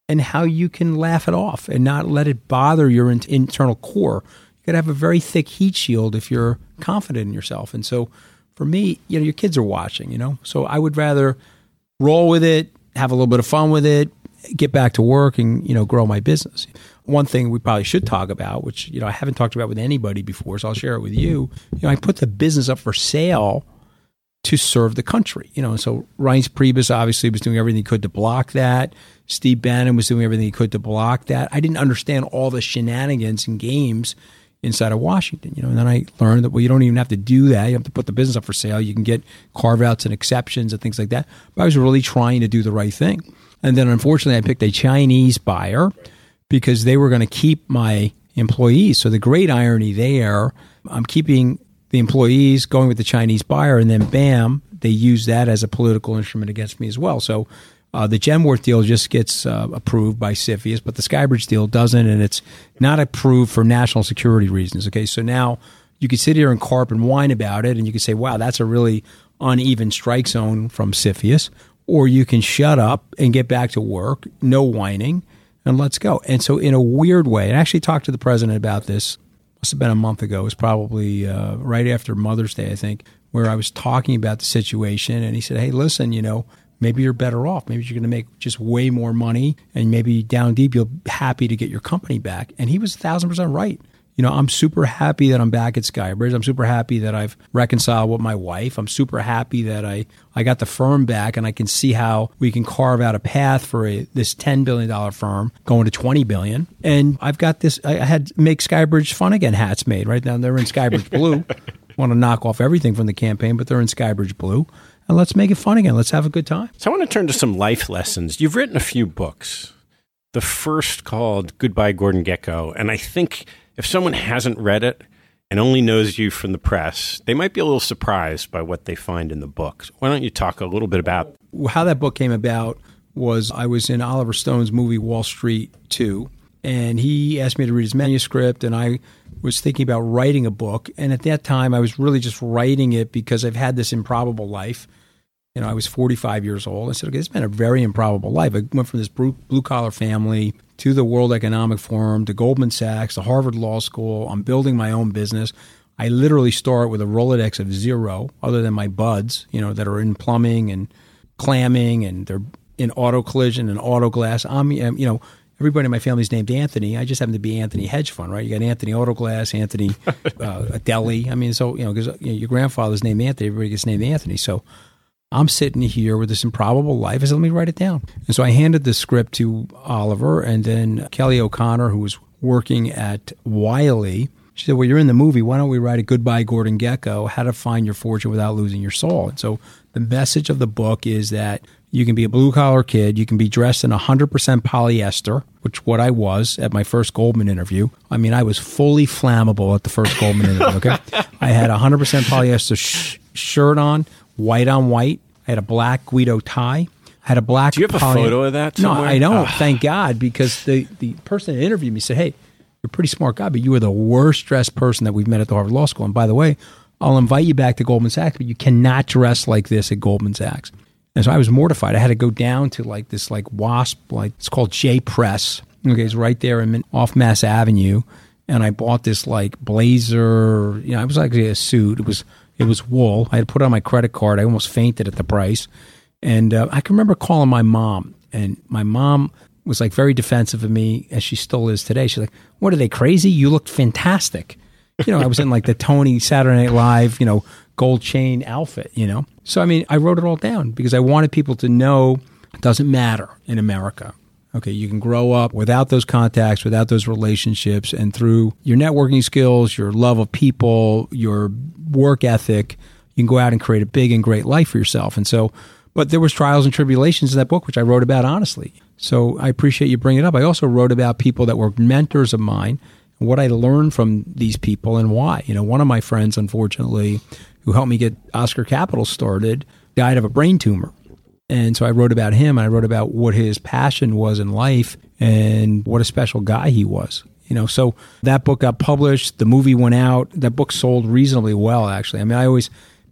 and how you can laugh it off and not let it bother your in- internal core. You got to have a very thick heat shield if you're confident in yourself. And so for me, you know, your kids are watching, you know, so I would rather roll with it, have a little bit of fun with it, get back to work and, you know, grow my business. One thing we probably should talk about, which, you know, I haven't talked about with anybody before, so I'll share it with you. You know, I put the business up for sale to serve the country. You know, so Reince Priebus obviously was doing everything he could to block that. Steve Bannon was doing everything he could to block that. I didn't understand all the shenanigans and games inside of Washington, you know, and then I learned that, well, you don't even have to do that. You have to put the business up for sale. You can get carve-outs and exceptions and things like that. But I was really trying to do the right thing. And then unfortunately, I picked a Chinese buyer because they were going to keep my employees. So the great irony there, I'm keeping the employees, going with the Chinese buyer, and then bam, they use that as a political instrument against me as well. So uh, the Genworth deal just gets uh, approved by CFIUS, but the Skybridge deal doesn't, and it's not approved for national security reasons. Okay, so now you can sit here and carp and whine about it, and you can say, wow, that's a really uneven strike zone from CFIUS, or you can shut up and get back to work, no whining, and let's go. And so in a weird way, and I actually talked to the president about this, must have been a month ago. It was probably uh, right after Mother's Day, I think, where I was talking about the situation. And he said, hey, listen, you know, maybe you're better off. Maybe you're going to make just way more money. And maybe down deep, you'll be happy to get your company back. And he was a thousand percent right. You know, I'm super happy that I'm back at Skybridge. I'm super happy that I've reconciled with my wife. I'm super happy that I, I got the firm back, and I can see how we can carve out a path for a, this ten billion dollars firm going to twenty billion dollars. And I've got this, I had Make Skybridge Fun Again hats made. Right now they're in Skybridge Blue. Want to knock off everything from the campaign, but they're in Skybridge Blue. And let's make it fun again. Let's have a good time. So I want to turn to some life lessons. You've written a few books. The first called Goodbye Gordon Gekko. And I think if someone hasn't read it and only knows you from the press, they might be a little surprised by what they find in the book. Why don't you talk a little bit about how that book came about? Was I was in Oliver Stone's movie Wall Street two, and he asked me to read his manuscript, and I was thinking about writing a book. And at that time, I was really just writing it because I've had this improbable life. You know, I was forty-five years old. I said, okay, it's been a very improbable life. I went from this blue-collar family to the World Economic Forum, to Goldman Sachs, to Harvard Law School. I'm building my own business. I literally start with a Rolodex of zero, other than my buds, you know, that are in plumbing and clamming, and they're in auto collision and auto glass. I'm, you know, everybody in my family's named Anthony. I just happen to be Anthony Hedge Fund, right? You got Anthony Auto Glass, Anthony uh, Deli. I mean, so, you know, because you know, your grandfather's named Anthony, everybody gets named Anthony. So I'm sitting here with this improbable life. I said, let me write it down. And so I handed the script to Oliver, and then Kelly O'Connor, who was working at Wiley, she said, well, you're in the movie. Why don't we write a Goodbye Gordon Gekko, How to Find Your Fortune Without Losing Your Soul? And so the message of the book is that you can be a blue-collar kid. You can be dressed in one hundred percent polyester, which what I was at my first Goldman interview. I mean, I was fully flammable at the first Goldman interview, okay? I had a one hundred percent polyester sh- shirt on, white on white. I had a black Guido tie. I had a black Do you have poly- a photo of that somewhere? No, I don't, thank God, because the, the person that interviewed me said, hey, you're a pretty smart guy, but you were the worst dressed person that we've met at the Harvard Law School. And by the way, I'll invite you back to Goldman Sachs, but you cannot dress like this at Goldman Sachs. And so I was mortified. I had to go down to like this like WASP, like it's called J Press. Okay, it's right there in, off Mass Avenue. And I bought this like blazer. You know, it was like a suit. It was it was wool. I had put it on my credit card. I almost fainted at the price. And uh, I can remember calling my mom, and my mom was like very defensive of me, as she still is today. She's like, "What are they, crazy? You looked fantastic." You know, I was in like the Tony Saturday Night Live, you know, gold chain outfit, you know. So, I mean, I wrote it all down because I wanted people to know it doesn't matter in America. Okay, you can grow up without those contacts, without those relationships, and through your networking skills, your love of people, your work ethic, you can go out and create a big and great life for yourself. And so, but there was trials and tribulations in that book, which I wrote about honestly. So I appreciate you bringing it up. I also wrote about people that were mentors of mine, and what I learned from these people and why. You know, one of my friends, unfortunately, who helped me get Oscar Capital started, died of a brain tumor. And so I wrote about him, and I wrote about what his passion was in life and what a special guy he was. You know, so that book got published. The movie went out. That book sold reasonably well, actually. I mean, I always,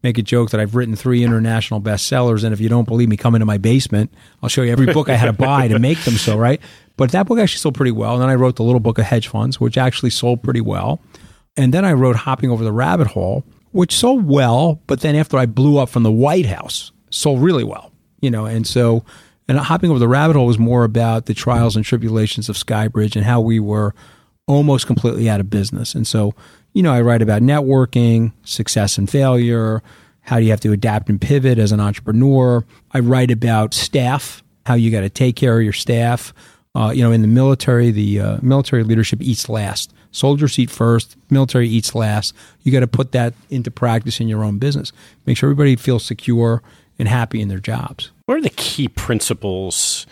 make a joke that I've written three international bestsellers, and if you don't believe me, come into my basement. I'll show you every book I had to buy to make them so, right? But that book actually sold pretty well. And then I wrote the little book of hedge funds, which actually sold pretty well. And then I wrote Hopping Over the Rabbit Hole, which sold well, but then after I blew up from the White House, sold really well, you know, and so, and Hopping Over the Rabbit Hole was more about the trials and tribulations of Skybridge and how we were almost completely out of business. And so, you know, I write about networking, success and failure, how do you have to adapt and pivot as an entrepreneur. I write about staff, how you got to take care of your staff. Uh, you know, in the military, the uh, military leadership eats last. Soldiers eat first, military eats last. You got to put that into practice in your own business. Make sure everybody feels secure and happy in their jobs. What are the key principles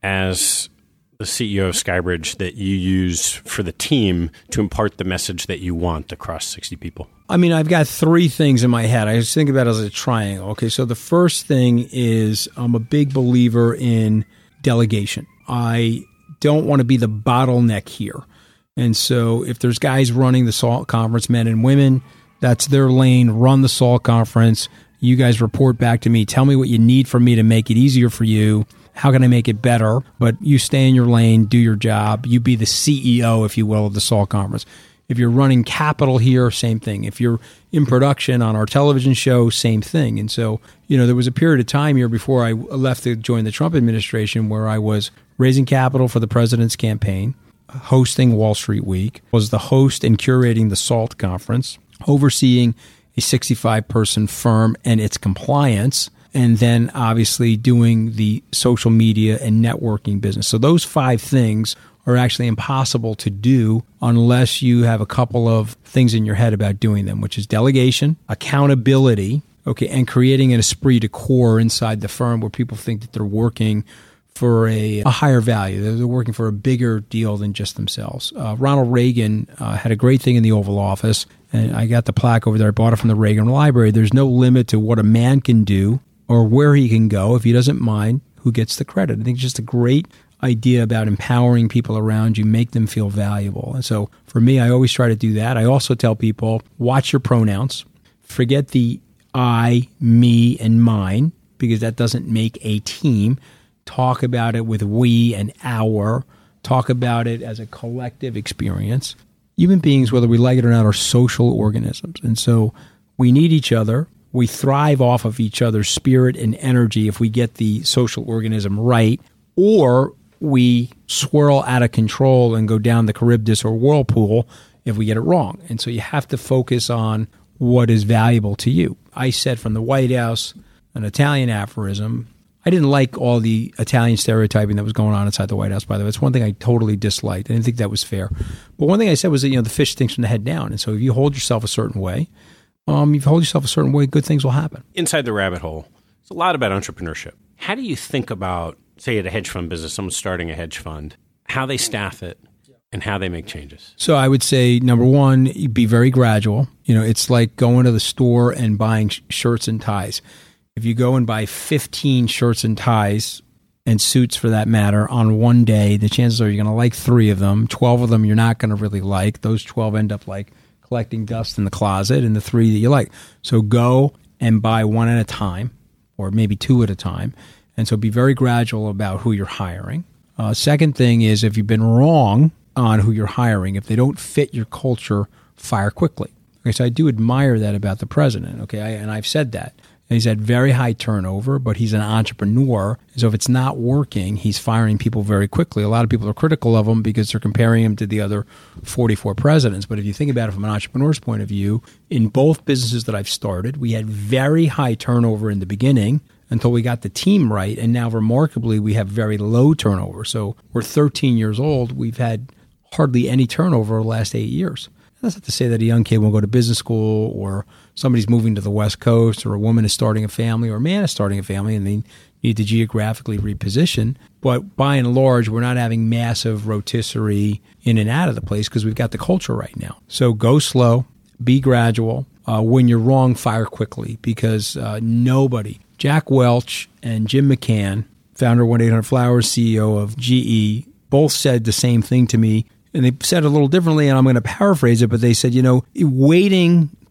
as the C E O of Skybridge that you use for the team to impart the message that you want across sixty people? I mean, I've got three things in my head. I just think about it as a triangle. Okay, so the first thing is I'm a big believer in delegation. I don't want to be the bottleneck here. And so if there's guys running the SALT conference, men and women, that's their lane. Run the SALT conference. You guys report back to me. Tell me what you need from me to make it easier for you. How can I make it better? But you stay in your lane, do your job. You be the C E O, if you will, of the SALT conference. If you're running capital here, same thing. If you're in production on our television show, same thing. And so, you know, there was a period of time here before I left to join the Trump administration where I was raising capital for the president's campaign, hosting Wall Street Week, was the host and curating the SALT conference, overseeing a sixty-five person firm and its compliance, and then obviously doing the social media and networking business. So those five things are actually impossible to do unless you have a couple of things in your head about doing them, which is delegation, accountability, okay, and creating an esprit de corps inside the firm where people think that they're working for a, a higher value. They're, they're working for a bigger deal than just themselves. Uh, Ronald Reagan uh, had a great thing in the Oval Office, and I got the plaque over there. I bought it from the Reagan Library. There's no limit to what a man can do or where he can go if he doesn't mind who gets the credit. I think it's just a great idea about empowering people around you, make them feel valuable. And so for me, I always try to do that. I also tell people, watch your pronouns. Forget the I, me, and mine, because that doesn't make a team. Talk about it with we and our. Talk about it as a collective experience. Human beings, whether we like it or not, are social organisms. And so we need each other. We thrive off of each other's spirit and energy if we get the social organism right, or we swirl out of control and go down the Charybdis or whirlpool if we get it wrong. And so you have to focus on what is valuable to you. I said from the White House, an Italian aphorism. I didn't like all the Italian stereotyping that was going on inside the White House, by the way. It's one thing I totally disliked. I didn't think that was fair. But one thing I said was that, you know, the fish stinks from the head down. And so if you hold yourself a certain way, um, if you hold yourself a certain way, good things will happen. Inside the rabbit hole, it's a lot about entrepreneurship. How do you think about, say, at a hedge fund business, someone starting a hedge fund, how they staff it and how they make changes? So I would say, number one, be very gradual. You know, it's like going to the store and buying sh- shirts and ties. If you go and buy fifteen shirts and ties and suits for that matter on one day, the chances are you're going to like three of them. twelve of them you're not going to really like. Those twelve end up like collecting dust in the closet, and the three that you like. So go and buy one at a time, or maybe two at a time. And so be very gradual about who you're hiring. Uh, second thing is, if you've been wrong on who you're hiring, if they don't fit your culture, fire quickly. Okay, so I do admire that about the president, okay, I, and I've said that. And he's had very high turnover, but he's an entrepreneur. So if it's not working, he's firing people very quickly. A lot of people are critical of him because they're comparing him to the other forty-four presidents. But if you think about it from an entrepreneur's point of view, in both businesses that I've started, we had very high turnover in the beginning until we got the team right. And now, remarkably, we have very low turnover. So we're thirteen years old. We've had hardly any turnover over the last eight years. That's not to say that a young kid will go to business school, or somebody's moving to the West Coast, or a woman is starting a family, or a man is starting a family, and they need to geographically reposition. But by and large, we're not having massive rotisserie in and out of the place because we've got the culture right now. So go slow, be gradual. Uh, when you're wrong, fire quickly, because uh, nobody, Jack Welch and Jim McCann, founder of one eight hundred flowers, C E O of G E, both said the same thing to me. And they said it a little differently, and I'm going to paraphrase it, but they said, you know, waiting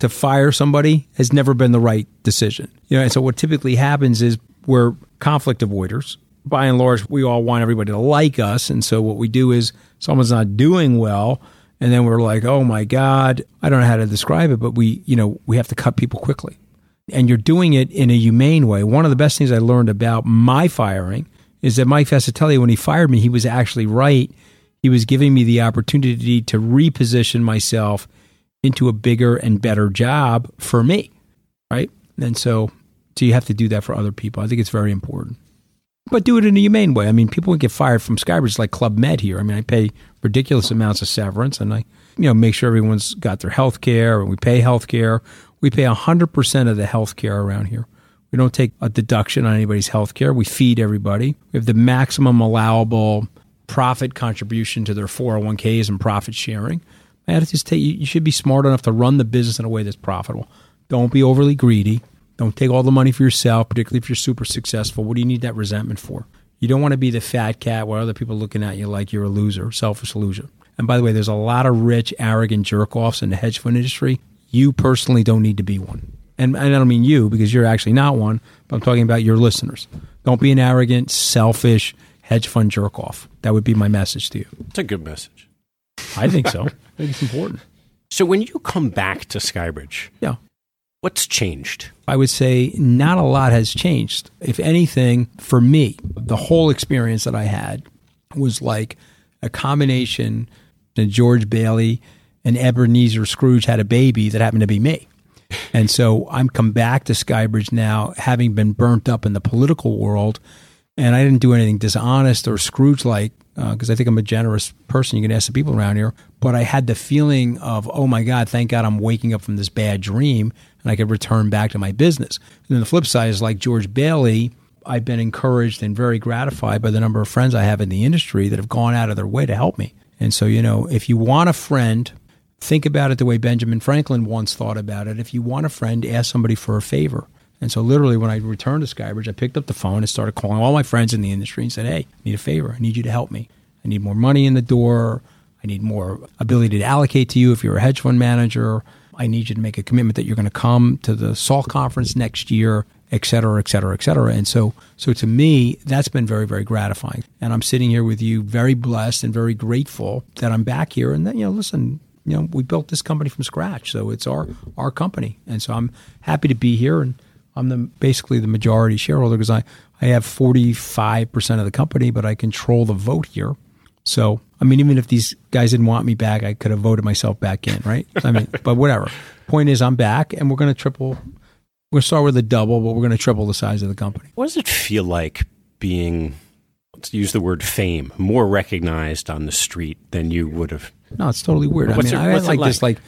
to fire somebody has never been the right decision. You know, and so what typically happens is we're conflict avoiders. By and large, we all want everybody to like us. And so what we do is someone's not doing well, and then we're like, oh my God, I don't know how to describe it, but we, you know, we have to cut people quickly. And you're doing it in a humane way. One of the best things I learned about my firing is that Mike Fascitelli, when he fired me, he was actually right. He was giving me the opportunity to reposition myself into a bigger and better job for me, right? And so, so you have to do that for other people. I think it's very important. But do it in a humane way. I mean, people get fired from Skybridge like Club Med here. I mean, I pay ridiculous amounts of severance, and I, you know, make sure everyone's got their health care, and we pay health care. We pay one hundred percent of the health care around here. We don't take a deduction on anybody's health care. We feed everybody. We have the maximum allowable profit contribution to their four oh one k's and profit sharing. My attitude is you should be smart enough to run the business in a way that's profitable. Don't be overly greedy. Don't take all the money for yourself, particularly if you're super successful. What do you need that resentment for? You don't want to be the fat cat where other people are looking at you like you're a loser, selfish loser. And by the way, there's a lot of rich, arrogant jerk-offs in the hedge fund industry. You personally don't need to be one. And, and I don't mean you because you're actually not one, but I'm talking about your listeners. Don't be an arrogant, selfish hedge fund jerk-off. That would be my message to you. It's a good message. I think so. I think it's important. So when you come back to Skybridge, yeah, what's changed? I would say not a lot has changed. If anything, for me, the whole experience that I had was like a combination that George Bailey and Ebenezer Scrooge had a baby that happened to be me. And so I'm come back to Skybridge now, having been burnt up in the political world, and I didn't do anything dishonest or Scrooge-like, because uh, I think I'm a generous person. You can ask the people around here. But I had the feeling of, oh my God, thank God I'm waking up from this bad dream, and I could return back to my business. And then the flip side is like George Bailey, I've been encouraged and very gratified by the number of friends I have in the industry that have gone out of their way to help me. And so, you know, if you want a friend, think about it the way Benjamin Franklin once thought about it. If you want a friend, ask somebody for a favor. And so literally when I returned to Skybridge, I picked up the phone and started calling all my friends in the industry and said, hey, I need a favor. I need you to help me. I need more money in the door. I need more ability to allocate to you if you're a hedge fund manager. I need you to make a commitment that you're going to come to the SALT conference next year, et cetera, et cetera, et cetera. And so, so to me, that's been very, very gratifying. And I'm sitting here with you very blessed and very grateful that I'm back here. And then, you know, listen, you know, we built this company from scratch. So it's our, our company. And so I'm happy to be here. And I'm the basically the majority shareholder because I, I have forty-five percent of the company, but I control the vote here. So, I mean, even if these guys didn't want me back, I could have voted myself back in, right? I mean, but whatever. Point is, I'm back, and we're going to triple. We're going to start with a double, but we're going to triple the size of the company. What does it feel like being, let's use the word fame, more recognized on the street than you would have? No, it's totally weird. What's I mean, it, I had like, like this like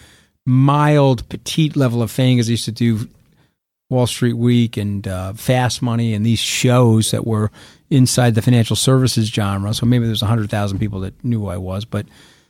mild, petite level of fame because I used to do Wall Street Week and uh, Fast Money and these shows that were inside the financial services genre. So maybe there's one hundred thousand people that knew who I was. But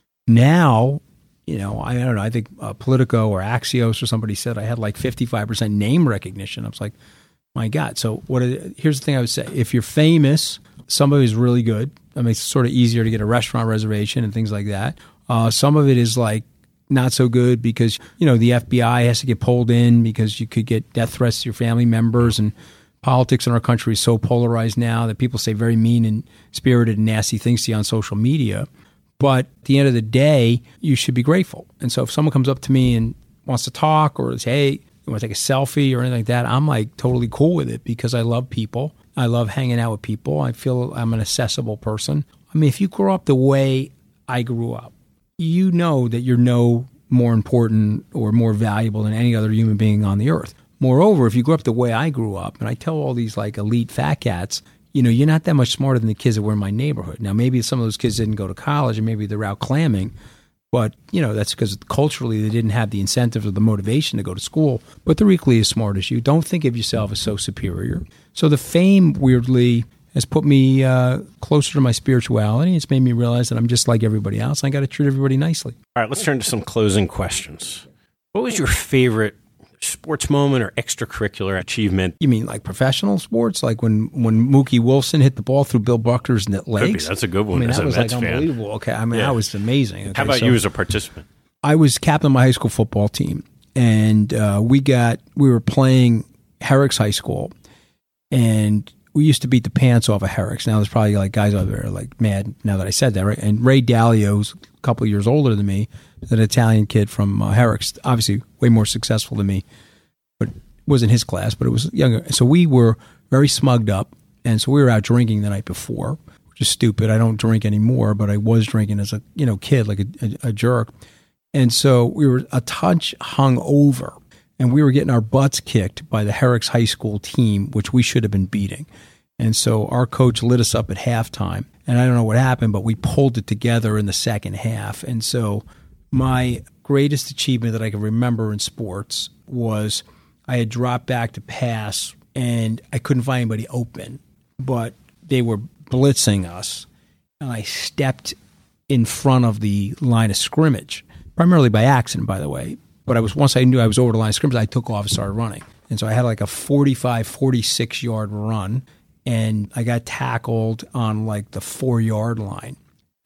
now, you know, I, I don't know, I think uh, Politico or Axios or somebody said I had like fifty-five percent name recognition. I was like, my God. So what? Are, here's the thing I would say. If you're famous, some of it is really good. I mean, it's sort of easier to get a restaurant reservation and things like that. Uh, some of it is like not so good because, you know, the F B I has to get pulled in because you could get death threats to your family members, and politics in our country is so polarized now that people say very mean and spirited and nasty things to you on social media. But at the end of the day, you should be grateful. And so if someone comes up to me and wants to talk or say, hey, you want to take a selfie or anything like that, I'm like totally cool with it because I love people. I love hanging out with people. I feel I'm an accessible person. I mean, if you grow up the way I grew up, you know that you're no more important or more valuable than any other human being on the earth. Moreover, if you grew up the way I grew up, and I tell all these like elite fat cats, you know, you're not that much smarter than the kids that were in my neighborhood. Now, maybe some of those kids didn't go to college and maybe they're out clamming, but, you know, that's because culturally they didn't have the incentive or the motivation to go to school. But they're equally as smart as you. Don't think of yourself as so superior. So the fame, weirdly, has put me uh, closer to my spirituality. It's made me realize that I'm just like everybody else. I got to treat everybody nicely. All right, let's turn to some closing questions. What was your favorite sports moment or extracurricular achievement? You mean like professional sports? Like when, when Mookie Wilson hit the ball through Bill Buckner's net legs? That's a good one. I mean, as that a was Mets like fan. unbelievable. Okay, I mean, Yeah. that was amazing. Okay, How about so you as a participant? I was captain of my high school football team. and uh, we got we were playing Herrick's High School, and we used to beat the pants off of Herrick's. Now there's probably like guys out there like mad now that I said that, right? And Ray Dalio's a couple of years older than me, an Italian kid from uh, Herrick's, obviously way more successful than me, but it wasn't his class, but it was younger. So we were very smugged up, and so we were out drinking the night before, which is stupid. I don't drink anymore, but I was drinking as a you know kid, like a, a, a jerk. And so we were a touch hung over, and we were getting our butts kicked by the Herrick's High School team, which we should have been beating. And so our coach lit us up at halftime, and I don't know what happened, but we pulled it together in the second half. And so my greatest achievement that I can remember in sports was I had dropped back to pass, and I couldn't find anybody open, but they were blitzing us, and I stepped in front of the line of scrimmage, primarily by accident, by the way. But I was once I knew I was over the line of scrimmage, I took off and started running. And so I had like a forty-five, forty-six yard run, and I got tackled on like the four-yard line.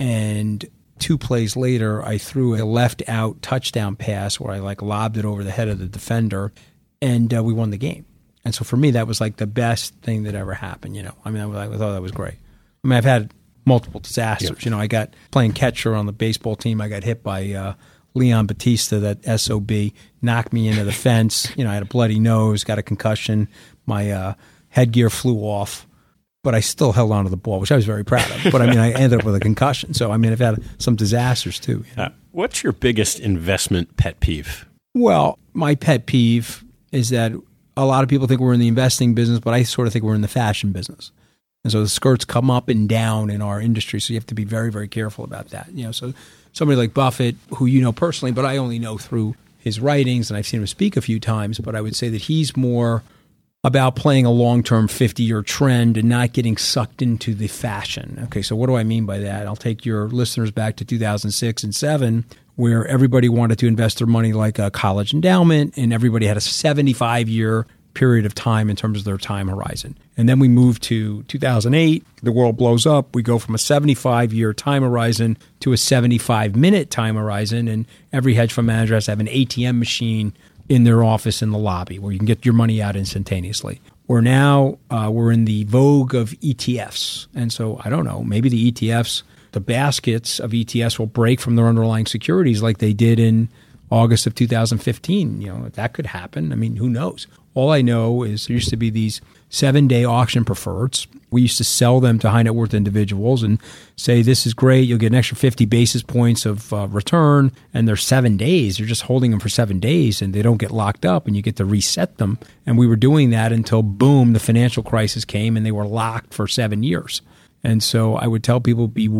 And two plays later, I threw a left-out touchdown pass where I like lobbed it over the head of the defender, and uh, we won the game. And so for me, that was like the best thing that ever happened, you know. I mean, I, I thought that was great. I mean, I've had multiple disasters. Yeah. You know, I got playing catcher on the baseball team. I got hit by uh, Leon Batista, that S O B, knocked me into the fence. You know, I had a bloody nose, got a concussion. My uh, headgear flew off, but I still held on to the ball, which I was very proud of. But I mean, I ended up with a concussion. So, I mean, I've had some disasters too. You know? uh, what's your biggest investment pet peeve? Well, my pet peeve is that a lot of people think we're in the investing business, but I sort of think we're in the fashion business. And so the skirts come up and down in our industry, so you have to be very, very careful about that. You know, so somebody like Buffett, who you know personally, but I only know through his writings, and I've seen him speak a few times, but I would say that he's more about playing a long-term fifty-year trend and not getting sucked into the fashion. Okay, so what do I mean by that? I'll take your listeners back to two thousand six and seven, where everybody wanted to invest their money like a college endowment, and everybody had a seventy-five year period of time in terms of their time horizon. And then we move to two thousand eight, the world blows up, we go from a seventy-five year time horizon to a seventy-five minute time horizon, and every hedge fund manager has to have an A T M machine in their office in the lobby where you can get your money out instantaneously. We're now, uh, we're in the vogue of E T Fs. And so, I don't know, maybe the E T Fs, the baskets of E T Fs will break from their underlying securities like they did in August of two thousand fifteen. You know, that could happen. I mean, who knows? All I know is there used to be these seven-day auction preferreds. We used to sell them to high-net worth individuals and say, this is great. You'll get an extra fifty basis points of uh, return, and they're seven days. You're just holding them for seven days, and they don't get locked up, and you get to reset them. And we were doing that until, boom, the financial crisis came, and they were locked for seven years. And so I would tell people, be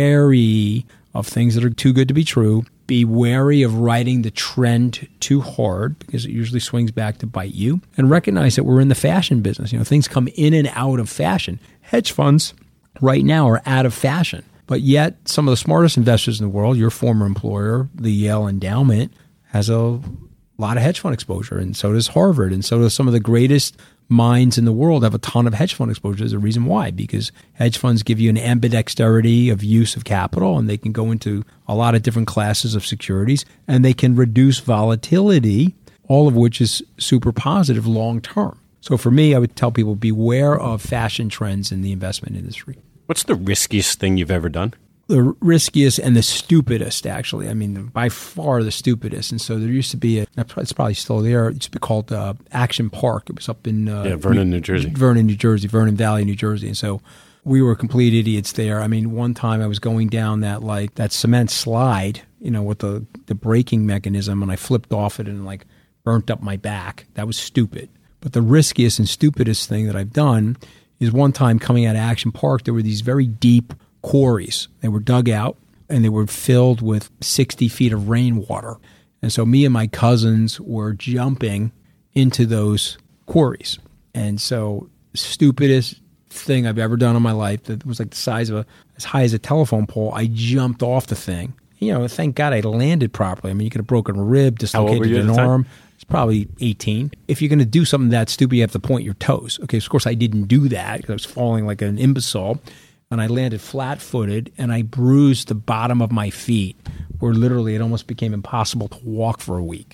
wary of things that are too good to be true. Be wary of riding the trend too hard because it usually swings back to bite you. And recognize that we're in the fashion business. You know, things come in and out of fashion. Hedge funds right now are out of fashion. But yet some of the smartest investors in the world, your former employer, the Yale Endowment, has a lot of hedge fund exposure. And so does Harvard. And so does some of the greatest minds in the world have a ton of hedge fund exposure. There's a reason why, because hedge funds give you an ambidexterity of use of capital, and they can go into a lot of different classes of securities, and they can reduce volatility, all of which is super positive long term. So for me, I would tell people, beware of fashion trends in the investment industry. What's the riskiest thing you've ever done? The riskiest and the stupidest, actually. I mean, by far the stupidest. And so there used to be a, it's probably still there, it used to be called uh, Action Park. It was up in uh, yeah, Vernon, New Jersey. Vernon, New Jersey, Vernon Valley, New Jersey. And so we were complete idiots there. I mean, one time I was going down that like that cement slide, you know, with the, the braking mechanism, and I flipped off it and like burnt up my back. That was stupid. But the riskiest and stupidest thing that I've done is one time coming out of Action Park, there were these very deep quarries. They were dug out, and they were filled with sixty feet of rainwater. And so me and my cousins were jumping into those quarries. And so stupidest thing I've ever done in my life, that was like the size of a, as high as a telephone pole, I jumped off the thing. You know, thank God I landed properly. I mean, you could have broken a rib, dislocated an arm. It's probably eighteen. If you're going to do something that stupid, you have to point your toes. Okay, so of course I didn't do that because I was falling like an imbecile. And I landed flat-footed, and I bruised the bottom of my feet, where literally it almost became impossible to walk for a week.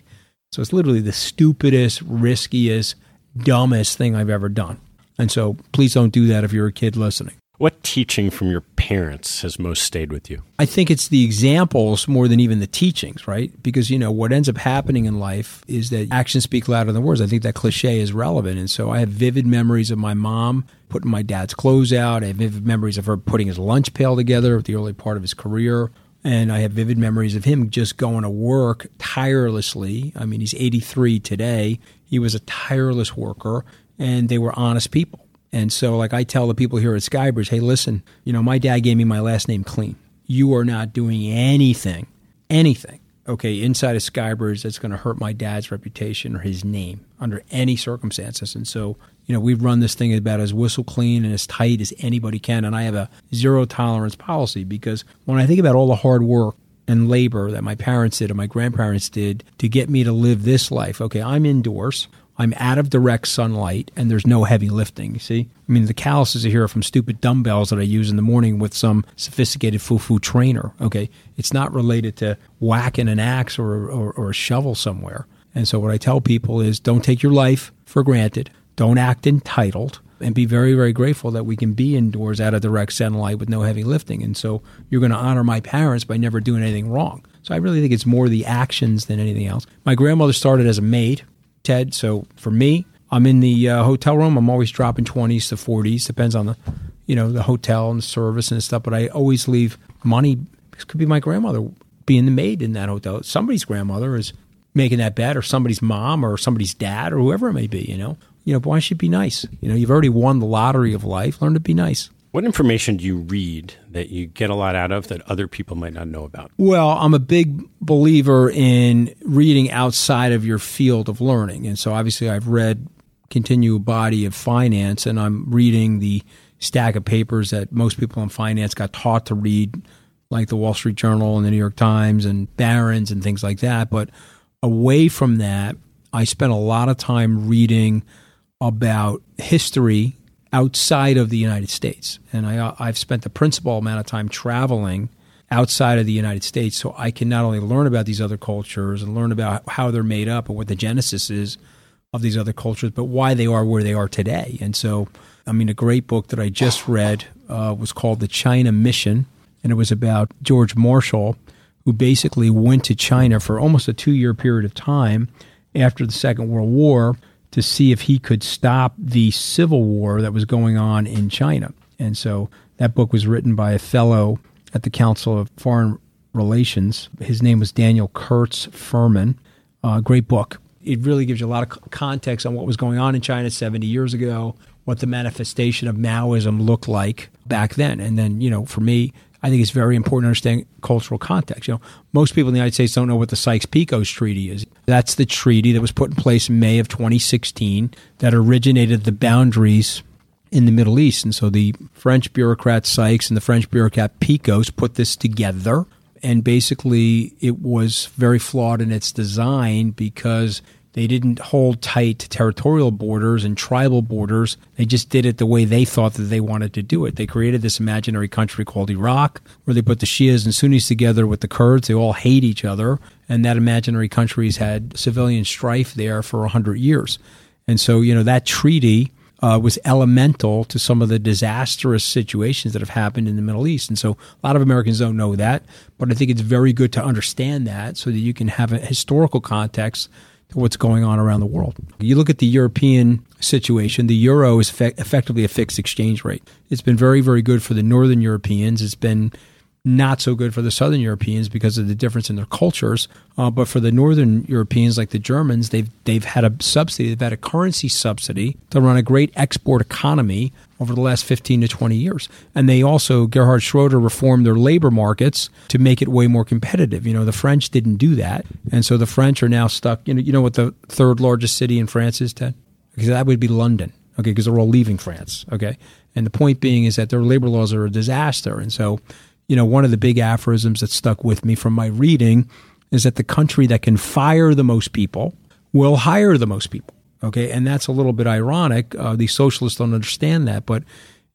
So it's literally the stupidest, riskiest, dumbest thing I've ever done. And so please don't do that if you're a kid listening. What teaching from your parents has most stayed with you? I think it's the examples more than even the teachings, right? Because, you know, what ends up happening in life is that actions speak louder than words. I think that cliche is relevant. And so I have vivid memories of my mom putting my dad's clothes out. I have vivid memories of her putting his lunch pail together at the early part of his career. And I have vivid memories of him just going to work tirelessly. I mean, he's eighty-three today. He was a tireless worker, and they were honest people. And so, like I tell the people here at Skybridge, hey, listen, you know, my dad gave me my last name clean. You are not doing anything, anything, okay, inside of Skybridge that's going to hurt my dad's reputation or his name under any circumstances. And so, you know, we've run this thing about as whistle clean and as tight as anybody can. And I have a zero tolerance policy because when I think about all the hard work and labor that my parents did and my grandparents did to get me to live this life, okay, I'm indoors. I'm out of direct sunlight, and there's no heavy lifting, you see? I mean, the calluses are here from stupid dumbbells that I use in the morning with some sophisticated foo-foo trainer, okay? It's not related to whacking an axe or, or, or a shovel somewhere. And so what I tell people is don't take your life for granted. Don't act entitled, and be very, very grateful that we can be indoors out of direct sunlight with no heavy lifting. And so you're going to honor my parents by never doing anything wrong. So I really think it's more the actions than anything else. My grandmother started as a maid, Ted. So for me, I'm in the uh, hotel room. I'm always dropping twenties to forties. Depends on the, you know, the hotel and the service and stuff. But I always leave money. This could be my grandmother being the maid in that hotel. Somebody's grandmother is making that bet, or somebody's mom, or somebody's dad, or whoever it may be. You know, you know. But why should it be nice? You know, you've already won the lottery of life. Learn to be nice. What information do you read that you get a lot out of that other people might not know about? Well, I'm a big believer in reading outside of your field of learning. And so obviously I've read Continual Body of Finance, and I'm reading the stack of papers that most people in finance got taught to read, like the Wall Street Journal and the New York Times and Barron's and things like that. But away from that, I spent a lot of time reading about history outside of the United States. And I, I've spent the principal amount of time traveling outside of the United States, so I can not only learn about these other cultures and learn about how they're made up and what the genesis is of these other cultures, but why they are where they are today. And so, I mean, a great book that I just read uh, was called The China Mission, and it was about George Marshall, who basically went to China for almost a two-year period of time after the Second World War to see if he could stop the civil war that was going on in China. And so that book was written by a fellow at the Council of Foreign Relations. His name was Daniel Kurtz Furman. Uh, great book. It really gives you a lot of context on what was going on in China seventy years ago, what the manifestation of Maoism looked like back then. And then, you know, for me, I think it's very important to understand cultural context. You know, most people in the United States don't know what the Sykes-Picot Treaty is. That's the treaty that was put in place in May of twenty sixteen that originated the boundaries in the Middle East. And so the French bureaucrat Sykes and the French bureaucrat Picot put this together. And basically, it was very flawed in its design because they didn't hold tight to territorial borders and tribal borders. They just did it the way they thought that they wanted to do it. They created this imaginary country called Iraq, where they put the Shias and Sunnis together with the Kurds. They all hate each other. And that imaginary country's had civilian strife there for one hundred years. And so, you know, that treaty uh, was elemental to some of the disastrous situations that have happened in the Middle East. And so a lot of Americans don't know that. But I think it's very good to understand that so that you can have a historical context to what's going on around the world. You look at the European situation, the euro is fe- effectively a fixed exchange rate. It's been very, very good for the Northern Europeans. It's been not so good for the Southern Europeans because of the difference in their cultures. Uh, but for the Northern Europeans, like the Germans, they've they've had a subsidy, they've had a currency subsidy to run a great export economy over the last fifteen to twenty years. And they also, Gerhard Schroeder reformed their labor markets to make it way more competitive. You know, the French didn't do that. And so the French are now stuck. You know, you know what the third largest city in France is, Ted? Because that would be London, okay, because they're all leaving France, okay? And the point being is that their labor laws are a disaster. And so, you know, one of the big aphorisms that stuck with me from my reading is that the country that can fire the most people will hire the most people. Okay, and that's a little bit ironic. Uh, the socialists don't understand that, but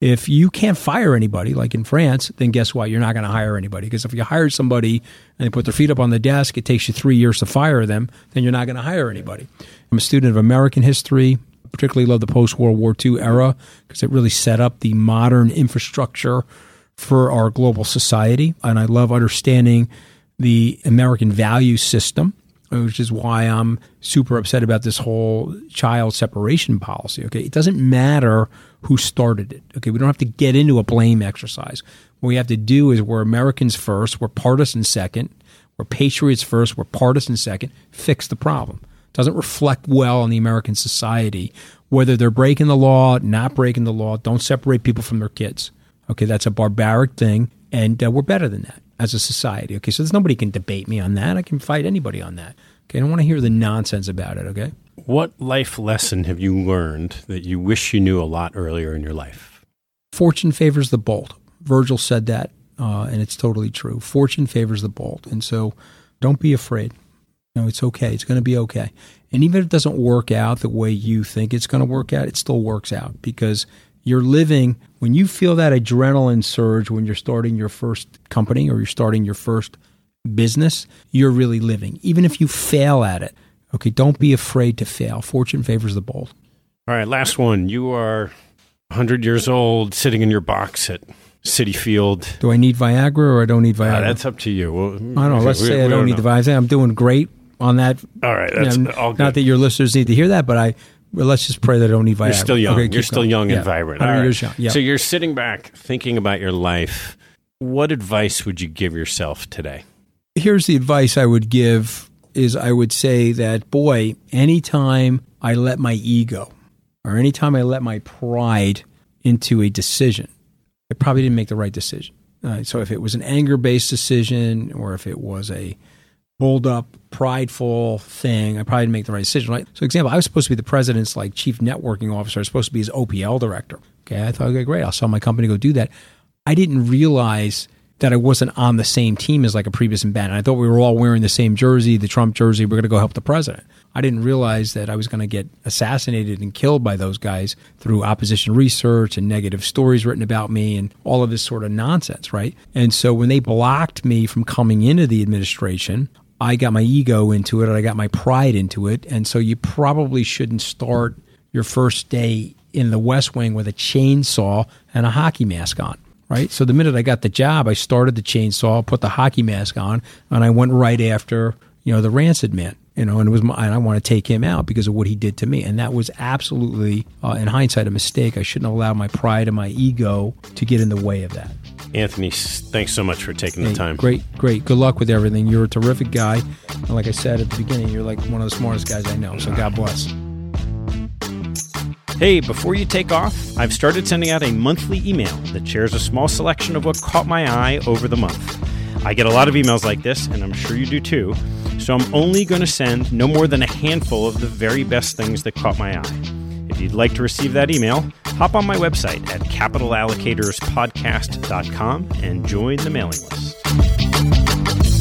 If you can't fire anybody, like in France, then guess what? You're not going to hire anybody. Because if you hire somebody and they put their feet up on the desk, it takes you three years to fire them, then you're not going to hire anybody. I'm a student of American history, particularly love the post-World War Two era because it really set up the modern infrastructure for our global society. And I love understanding the American value system, which is why I'm super upset about this whole child separation policy. Okay, it doesn't matter who started it. Okay, we don't have to get into a blame exercise. What we have to do is we're Americans first, we're partisan second, we're patriots first, we're partisan second. Fix the problem. It doesn't reflect well on the American society, whether they're breaking the law, not breaking the law. Don't separate people from their kids. Okay, that's a barbaric thing, and uh, we're better than that as a society. Okay, so there's nobody can debate me on that. I can fight anybody on that. Okay, I don't want to hear the nonsense about it, okay? What life lesson have you learned that you wish you knew a lot earlier in your life? Fortune favors the bold. Virgil said that, uh, and it's totally true. Fortune favors the bold. And so don't be afraid. No, it's okay. It's going to be okay. And even if it doesn't work out the way you think it's going to work out, it still works out because you're living, when you feel that adrenaline surge when you're starting your first company or you're starting your first business, you're really living. Even if you fail at it, okay, don't be afraid to fail. Fortune favors the bold. All right, last one. You are one hundred years old, sitting in your box at Citi Field. Do I need Viagra or I don't need Viagra? Uh, that's up to you. Well, I don't know. Let's we, say we I don't, don't need know. the Viagra. I'm doing great on that. All right, that's you know, all good. Not that your listeners need to hear that, but I. Well, let's just pray that I don't need Viagra. You're still young. Okay, you're still going. young and yeah. vibrant. one hundred All right. years young. Yeah. So you're sitting back thinking about your life. What advice would you give yourself today? Here's the advice I would give is I would say that, boy, anytime I let my ego or anytime I let my pride into a decision, I probably didn't make the right decision. Uh, so if it was an anger-based decision or if it was a bulled-up, prideful thing, I probably didn't make the right decision. Right? So, example, I was supposed to be the president's like chief networking officer. I was supposed to be his O P L director. Okay, I thought, okay, great, I'll sell my company, go do that. I didn't realize that I wasn't on the same team as like a previous and I thought we were all wearing the same jersey, the Trump jersey. We're going to go help the president. I didn't realize that I was going to get assassinated and killed by those guys through opposition research and negative stories written about me and all of this sort of nonsense, right? And so when they blocked me from coming into the administration, I got my ego into it and I got my pride into it. And so you probably shouldn't start your first day in the West Wing with a chainsaw and a hockey mask on. Right. So the minute I got the job, I started the chainsaw, put the hockey mask on, and I went right after, you know, the Rancid man, you know, and it was my, and I want to take him out because of what he did to me. And that was absolutely, uh, in hindsight, a mistake. I shouldn't have allowed my pride and my ego to get in the way of that. Anthony, thanks so much for taking hey, the time. Great, great. Good luck with everything. You're a terrific guy. And like I said at the beginning, you're like one of the smartest guys I know. So God bless. Hey, before you take off, I've started sending out a monthly email that shares a small selection of what caught my eye over the month. I get a lot of emails like this, and I'm sure you do too, so I'm only going to send no more than a handful of the very best things that caught my eye. If you'd like to receive that email, hop on my website at capital allocators podcast dot com and join the mailing list.